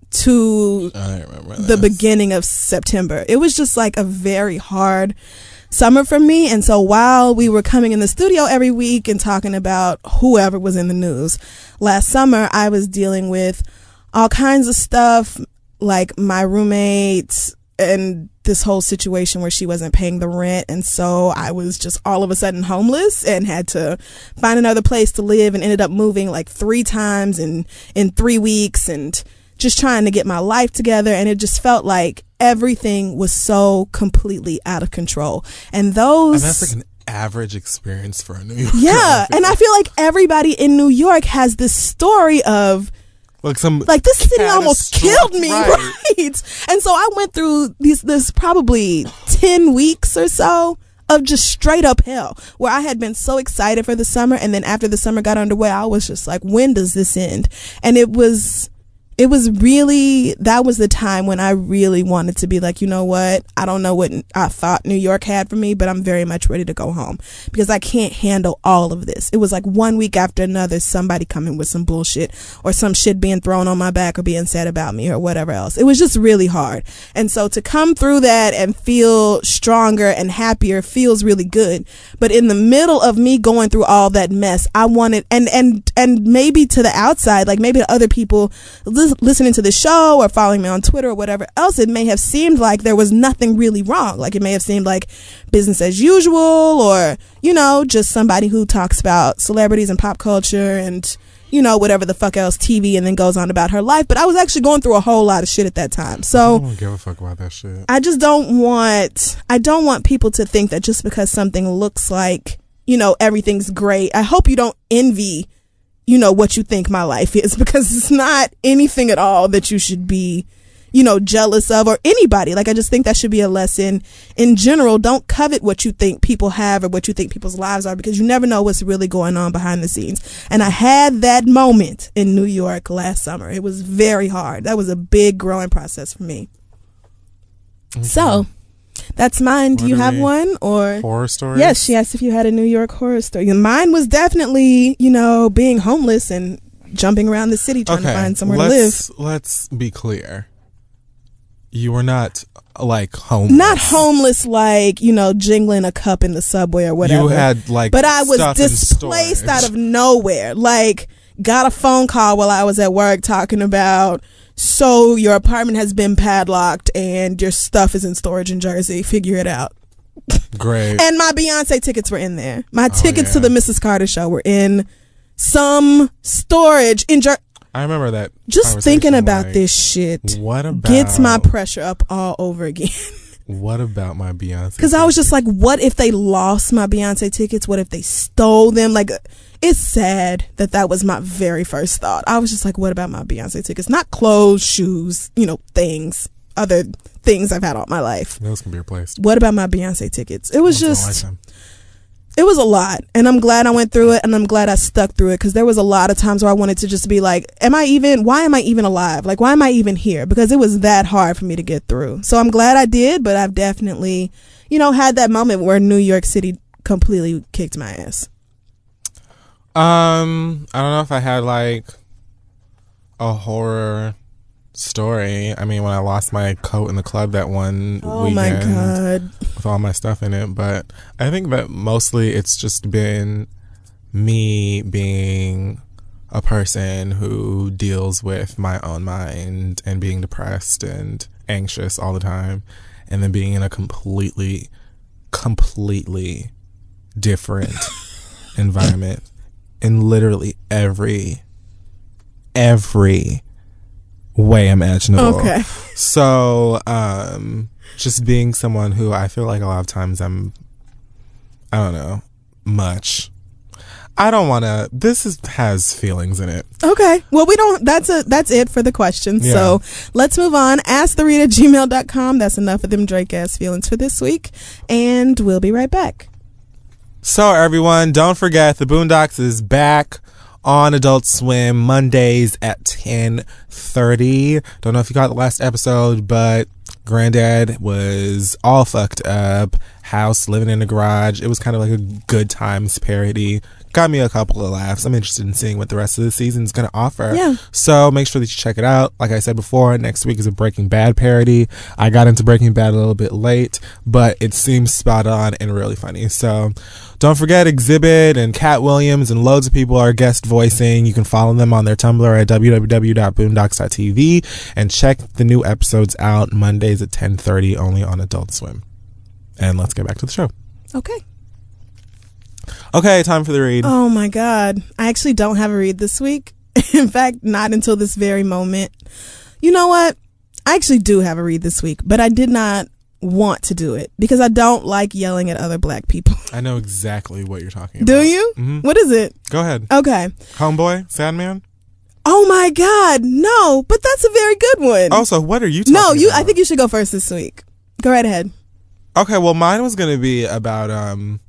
to I remember the this. beginning of September. It was just like a very hard summer for me. And so while we were coming in the studio every week and talking about whoever was in the news last summer, I was dealing with all kinds of stuff, like my roommates and this whole situation where she wasn't paying the rent. And so I was just all of a sudden homeless and had to find another place to live and ended up moving like three times in, in three weeks and just trying to get my life together. And it just felt like everything was so completely out of control. And those... And that's like an average experience for a New Yorker. Yeah. And I feel like everybody in New York has this story of like some like this city almost killed me, right. right? And so I went through these this probably ten weeks or so of just straight up hell, where I had been so excited for the summer, and then after the summer got underway, I was just like, when does this end? And it was it was really, that was the time when I really wanted to be like, you know what, I don't know what I thought New York had for me, but I'm very much ready to go home because I can't handle all of this. It was like one week after another, somebody coming with some bullshit or some shit being thrown on my back or being said about me or whatever else. It was just really hard. And so to come through that and feel stronger and happier feels really good. But in the middle of me going through all that mess, I wanted, and, and, and maybe to the outside, like maybe to other people listening to the show or following me on Twitter or whatever else, it may have seemed like there was nothing really wrong. Like it may have seemed like business as usual, or, you know, just somebody who talks about celebrities and pop culture and, you know, whatever the fuck else, T V, and then goes on about her life. But I was actually going through a whole lot of shit at that time. So I don't give a fuck about that shit. I just don't want, I don't want people to think that just because something looks like, you know, everything's great. I hope you don't envy, you know, what you think my life is, because it's not anything at all that you should be, you know, jealous of, or anybody. Like, I just think that should be a lesson in general. Don't covet what you think people have or what you think people's lives are, because you never know what's really going on behind the scenes. And I had that moment in New York last summer. It was very hard. That was a big growing process for me. Okay. So that's mine. Do what you have we, one or horror stories? Yes, she asked if you had a New York horror story. Mine was definitely, you know, being homeless and jumping around the city trying okay, to find somewhere let's, to live. Let's be clear. You were not like homeless. Not homeless, like, you know, jingling a cup in the subway or whatever. You had like, but I was stuff displaced in storage. out of nowhere. Like, got a phone call while I was at work talking about, so your apartment has been padlocked and your stuff is in storage in Jersey. Figure it out. Great. And my Beyonce tickets were in there. My oh, tickets yeah. to the Missus Carter show were in some storage in Jersey. I remember that. Just thinking about like, this shit what about, gets my pressure up all over again. What about my Beyonce? Because I was just like, what if they lost my Beyonce tickets? What if they stole them? Like, it's sad that that was my very first thought. I was just like, what about my Beyonce tickets? Not clothes, shoes, you know, things, other things I've had all my life. Those can be replaced. What about my Beyonce tickets? It was just, like it was a lot. And I'm glad I went through it, and I'm glad I stuck through it, because there was a lot of times where I wanted to just be like, am I even, why am I even alive? Like, why am I even here? Because it was that hard for me to get through. So I'm glad I did, but I've definitely, you know, had that moment where New York City completely kicked my ass. Um, I don't know if I had like a horror story. I mean, when I lost my coat in the club that one Oh weekend my God. with all my stuff in it. But I think that mostly it's just been me being a person who deals with my own mind and being depressed and anxious all the time, and then being in a completely, completely different environment in literally every, every way imaginable. Okay. So, um, just being someone who I feel like a lot of times I'm, I don't know, much. I don't want to. This is, has feelings in it. Okay. Well, we don't. That's a. That's it for the questions. Yeah. So let's move on. Ask the read at gmail dot com. That's enough of them Drake ass feelings for this week, and we'll be right back. So, everyone, don't forget the Boondocks is back on Adult Swim Mondays at ten thirty. Don't know if you caught the last episode, but Granddad was all fucked up. House living in the garage. It was kind of like a Good Times parody. Got me a couple of laughs. I'm interested in seeing what the rest of the season is going to offer. Yeah. So make sure that you check it out. Like I said before, next week is a Breaking Bad parody. I got into Breaking Bad a little bit late, but it seems spot on and really funny. So don't forget Exhibit and Cat Williams and loads of people are guest voicing. You can follow them on their Tumblr at w w w dot boondocks dot t v and check the new episodes out Mondays at ten thirty only on Adult Swim. And let's get back to the show. Okay. Okay, time for the read. Oh my God. I actually don't have a read this week. In fact, not until this very moment. You know what? I actually do have a read this week, but I did not want to do it because I don't like yelling at other black people. I know exactly what you're talking about. Do you? Mm-hmm. What is it? Go ahead. Okay. Homeboy? Sandman? Oh my God. No, but that's a very good one. Also, what are you talking No, you. about? I think you should go first this week. Go right ahead. Okay, well, mine was going to be about um,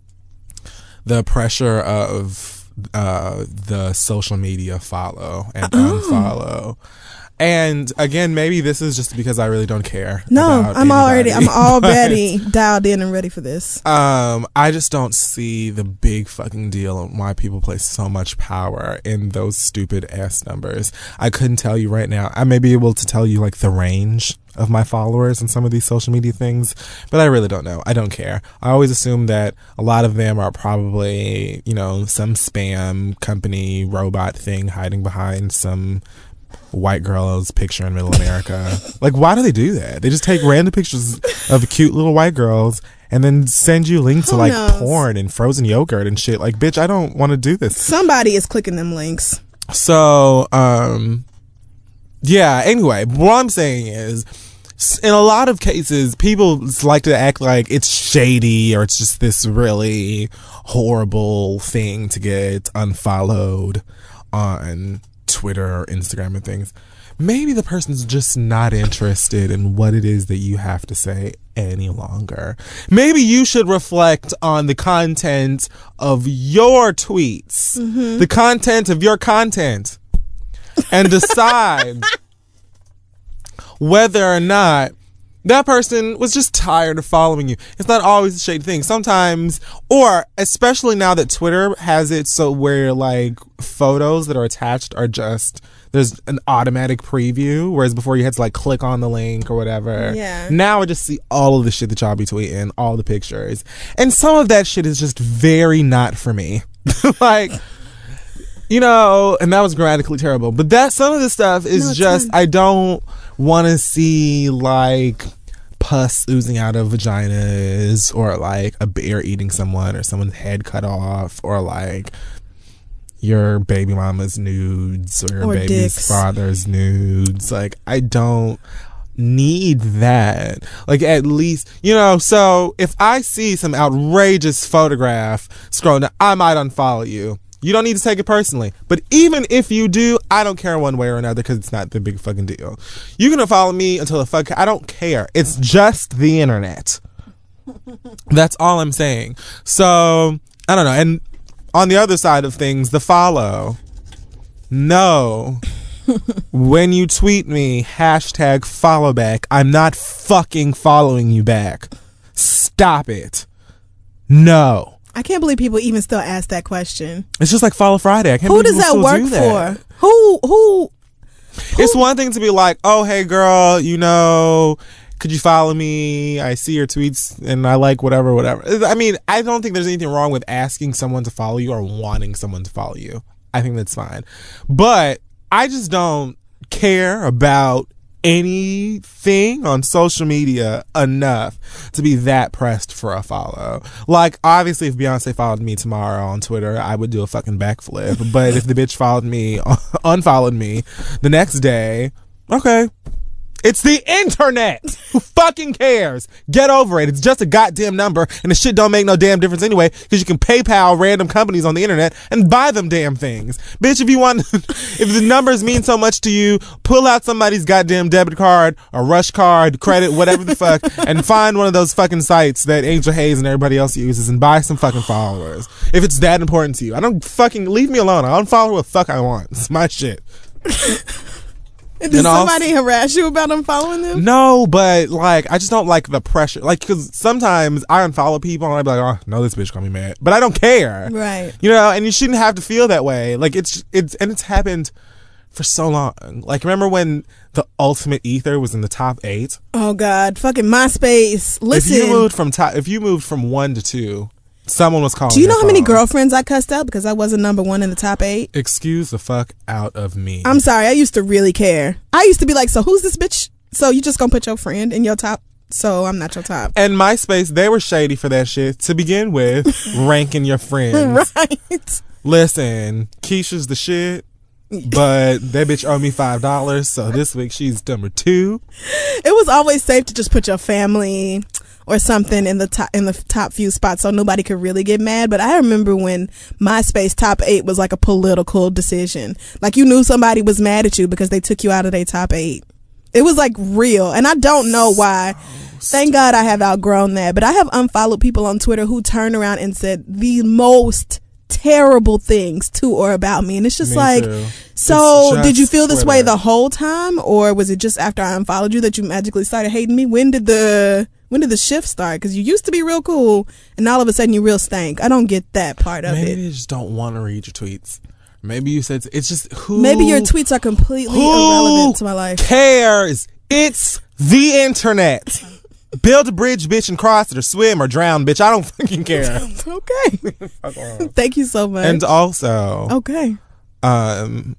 the pressure of uh, the social media follow and Oh. unfollow. And again, maybe this is just because I really don't care. No, about I'm already, I'm anybody. already dialed in and ready for this. Um, I just don't see the big fucking deal on why people place so much power in those stupid ass numbers. I couldn't tell you right now. I may be able to tell you like the range of my followers and some of these social media things, but I really don't know. I don't care. I always assume that a lot of them are probably, you know, some spam company robot thing hiding behind some white girl's picture in middle America. Like, why do they do that? They just take random pictures of cute little white girls and then send you links Who to like knows? porn and frozen yogurt and shit. Like, bitch, I don't want to do this. Somebody is clicking them links. So, um, yeah, anyway, what I'm saying is, s- in a lot of cases, people like to act like it's shady or it's just this really horrible thing to get unfollowed on Twitter or Instagram and things. Maybe the person's just not interested in what it is that you have to say any longer. Maybe you should reflect on the content of your tweets, the content of your content, and decide whether or not that person was just tired of following you. It's not always a shady thing. Sometimes, or especially now that Twitter has it so where like photos that are attached are just, there's an automatic preview, whereas before you had to like click on the link or whatever. Yeah. Now I just see all of the shit that y'all be tweeting, all the pictures. And some of that shit is just very not for me. Like, you know, and that was grammatically terrible. But that some of the stuff is No, it's just, fine. I don't want to see like pus oozing out of vaginas or like a bear eating someone or someone's head cut off or like your baby mama's nudes or your Or baby's dicks. father's nudes. Like, I don't need that. Like, at least, you know, so if I see some outrageous photograph scrolling down, I might unfollow you. You don't need to take it personally. But even if you do, I don't care one way or another because it's not the big fucking deal. You can follow me until the fuck, I don't care. It's just the internet. That's all I'm saying. So, I don't know. And on the other side of things, the follow. No. When you tweet me, hashtag follow back, I'm not fucking following you back. Stop it. No. I can't believe people even still ask that question. It's just like Follow Friday. I can't Who believe does people that still work do that. for? Who who It's one thing to be like, oh, hey, girl, you know, could you follow me? I see your tweets and I like whatever, whatever. I mean, I don't think there's anything wrong with asking someone to follow you or wanting someone to follow you. I think that's fine. But I just don't care about anything on social media enough to be that pressed for a follow. Like, obviously, if Beyonce followed me tomorrow on Twitter, I would do a fucking backflip. But if the bitch followed me, unfollowed me the next day, okay. It's the internet. Who fucking cares? Get over it. It's just a goddamn number, and the shit don't make no damn difference anyway, because you can PayPal random companies on the internet and buy them damn things. Bitch, if you want, if the numbers mean so much to you, pull out somebody's goddamn debit card or rush card, credit, whatever the fuck, and find one of those fucking sites that Angel Hayes and everybody else uses and buy some fucking followers. If it's that important to you. I don't fucking, leave me alone. I'll unfollow who the fuck I want. It's my shit. Did and somebody also, harass you about unfollowing them? No, but like I just don't like the pressure. Like, because sometimes I unfollow people and I be like, oh no, this bitch got me mad, but I don't care. Right. You know, and you shouldn't have to feel that way. Like it's it's and it's happened for so long. Like, remember when the Ultimate Ether was in the top eight? Oh God, fucking MySpace. Listen, if you moved from top, if you moved from one to two. Someone was calling. Do you know how phone. many girlfriends I cussed out because I wasn't number one in the top eight? Excuse the fuck out of me. I'm sorry. I used to really care. I used to be like, so who's this bitch? So you just gonna put your friend in your top? So I'm not your top. And MySpace, they were shady for that shit to begin with, ranking your friends. Right. Listen, Keisha's the shit, but that bitch owed me five dollars. So this week she's number two. It was always safe to just put your family or something in the top in the top few spots so nobody could really get mad. But I remember when MySpace top eight was like a political decision. Like, you knew somebody was mad at you because they took you out of their top eight. It was like real. And I don't know why. So Thank God I have outgrown that. But I have unfollowed people on Twitter who turned around and said the most terrible things to or about me. And it's just me like, too. So just did you feel this Twitter. way the whole time? Or was it just after I unfollowed you that you magically started hating me? When did the... When did the shift start? Because you used to be real cool, and all of a sudden you real stank. I don't get that part of Maybe it. Maybe you just don't want to read your tweets. Maybe you said it's just who. Maybe your tweets are completely irrelevant to my life. Cares? It's the internet. Build a bridge, bitch, and cross it, or swim, or drown, bitch. I don't fucking care. Okay. Thank you so much. And also, okay. Um,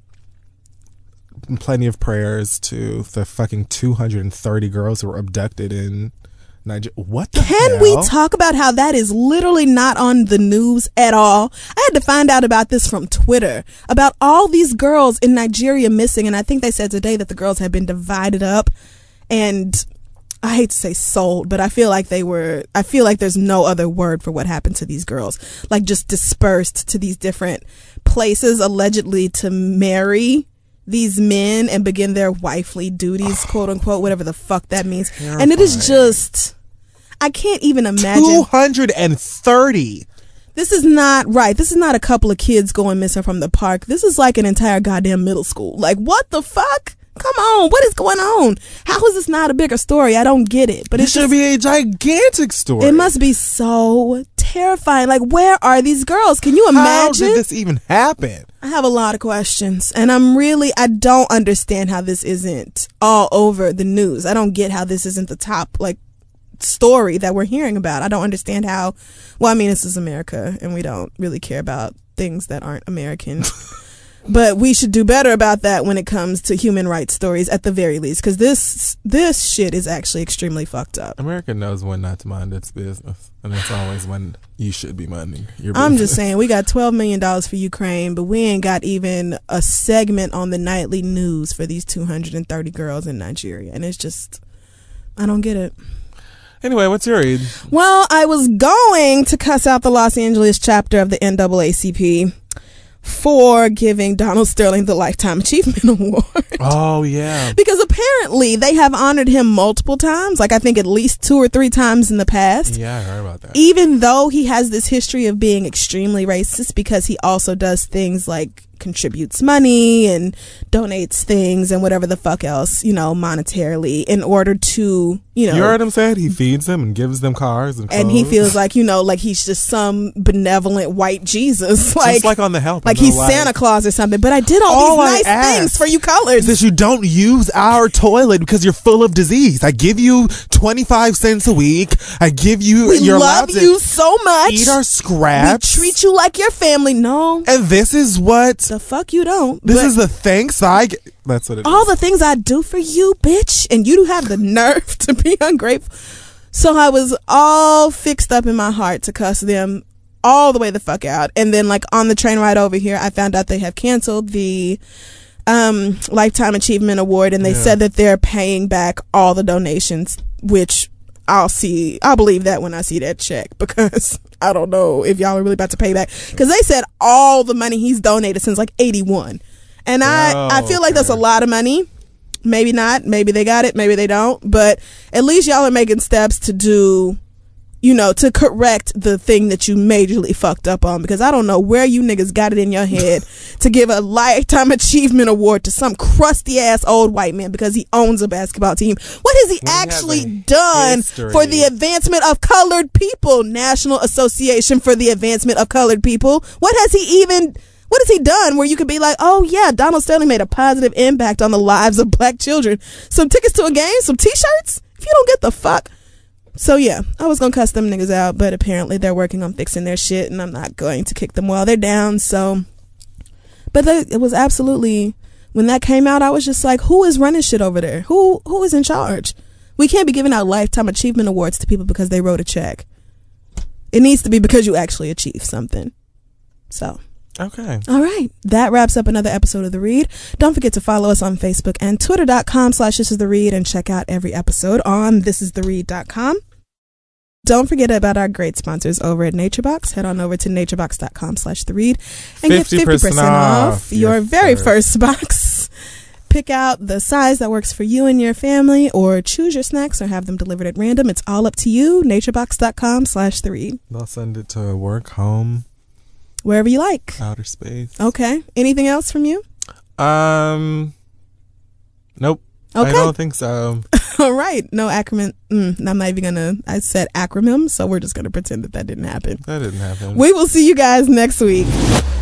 plenty of prayers to the fucking two hundred thirty girls who were abducted in Nigeria. What the Can hell? we talk about how that is literally not on the news at all? I had to find out about this from Twitter, about all these girls in Nigeria missing, and I think they said today that the girls had been divided up and I hate to say sold, but I feel like they were, I feel like there's no other word for what happened to these girls. Like, just dispersed to these different places, allegedly to marry these men and begin their wifely duties, quote unquote, whatever the fuck that means. Terrifying. And it is just, I can't even imagine. two hundred thirty. This is not right. This is not a couple of kids going missing from the park. This is like an entire goddamn middle school. Like, what the fuck? Come on, what is going on? How is this not a bigger story? I don't get it. But it it should be a gigantic story. It must be so terrifying. Like, where are these girls? Can you imagine? How did this even happen? I have a lot of questions, and I'm really, I don't understand how this isn't all over the news. I don't get how this isn't the top, like, story that we're hearing about. I don't understand how, well, I mean, this is America, and we don't really care about things that aren't American. But we should do better about that when it comes to human rights stories, at the very least, because this this shit is actually extremely fucked up. America knows when not to mind its business, and it's always when you should be minding your business. I'm just saying, we got twelve million dollars for Ukraine, but we ain't got even a segment on the nightly news for these two hundred thirty girls in Nigeria, and it's just, I don't get it. Anyway, what's your read? Well, I was going to cuss out the Los Angeles chapter of the N double A C P for giving Donald Sterling the Lifetime Achievement Award. Oh, yeah. Because apparently they have honored him multiple times, like I think at least two or three times in the past. Yeah, I heard about that. Even though he has this history of being extremely racist, because he also does things like contributes money and donates things and whatever the fuck else, you know, monetarily in order to, you know. You heard him say it? He feeds them and gives them cars and clothes. And he feels like, you know, like he's just some benevolent white Jesus. Like, just like on The Help. Like he's like, Santa Claus or something. But I did all, all these nice things for you colors. That you don't use our toilet because you're full of disease. I give you twenty-five cents a week. I give you, we you're love allowed to you so much. Eat our scraps. We treat you like your family. No. And this is what. The fuck you don't. This is the thanks I get. That's what it all is. All the things I do for you, bitch. And you have the nerve to be ungrateful. So I was all fixed up in my heart to cuss them all the way the fuck out. And then like on the train ride over here, I found out they have canceled the um, Lifetime Achievement Award. And they yeah. said that they're paying back all the donations, which I'll see. I'll believe that when I see that check, because I don't know if y'all are really about to pay back. Because they said all the money he's donated since like eighty-one. And I, oh, I feel okay. like that's a lot of money. Maybe not. Maybe they got it. Maybe they don't. But at least y'all are making steps to do, you know, to correct the thing that you majorly fucked up on. Because I don't know where you niggas got it in your head to give a Lifetime Achievement Award to some crusty ass old white man because he owns a basketball team. What has he we actually done history. for the advancement of colored people? National Association for the Advancement of Colored People. What has he even... What has he done where you could be like, oh yeah, Donald Sterling made a positive impact on the lives of black children? Some tickets to a game, some t-shirts? If you don't get the fuck. So yeah, I was gonna cuss them niggas out, but apparently they're working on fixing their shit and I'm not going to kick them while they're down, so. But they, it was absolutely, when that came out, I was just like, who is running shit over there? Who Who is in charge? We can't be giving out Lifetime Achievement Awards to people because they wrote a check. It needs to be because you actually achieved something. So. Okay. All right. That wraps up another episode of The Read. Don't forget to follow us on Facebook and twitter.com slash this is the read and check out every episode on this is the read dot com. Don't forget about our great sponsors over at NatureBox. Head on over to naturebox.com slash the read and get fifty percent off your yes, very sir. first box. Pick out the size that works for you and your family, or choose your snacks or have them delivered at random. It's all up to you. naturebox.com slash the read. They'll send it to work, home. Wherever you like. Outer space. Okay. Anything else from you? Um, nope. Okay. I don't think so. All right. No acronym. Mm, I'm not even going to, I said acronym, so we're just going to pretend that that didn't happen. That didn't happen. We will see you guys next week.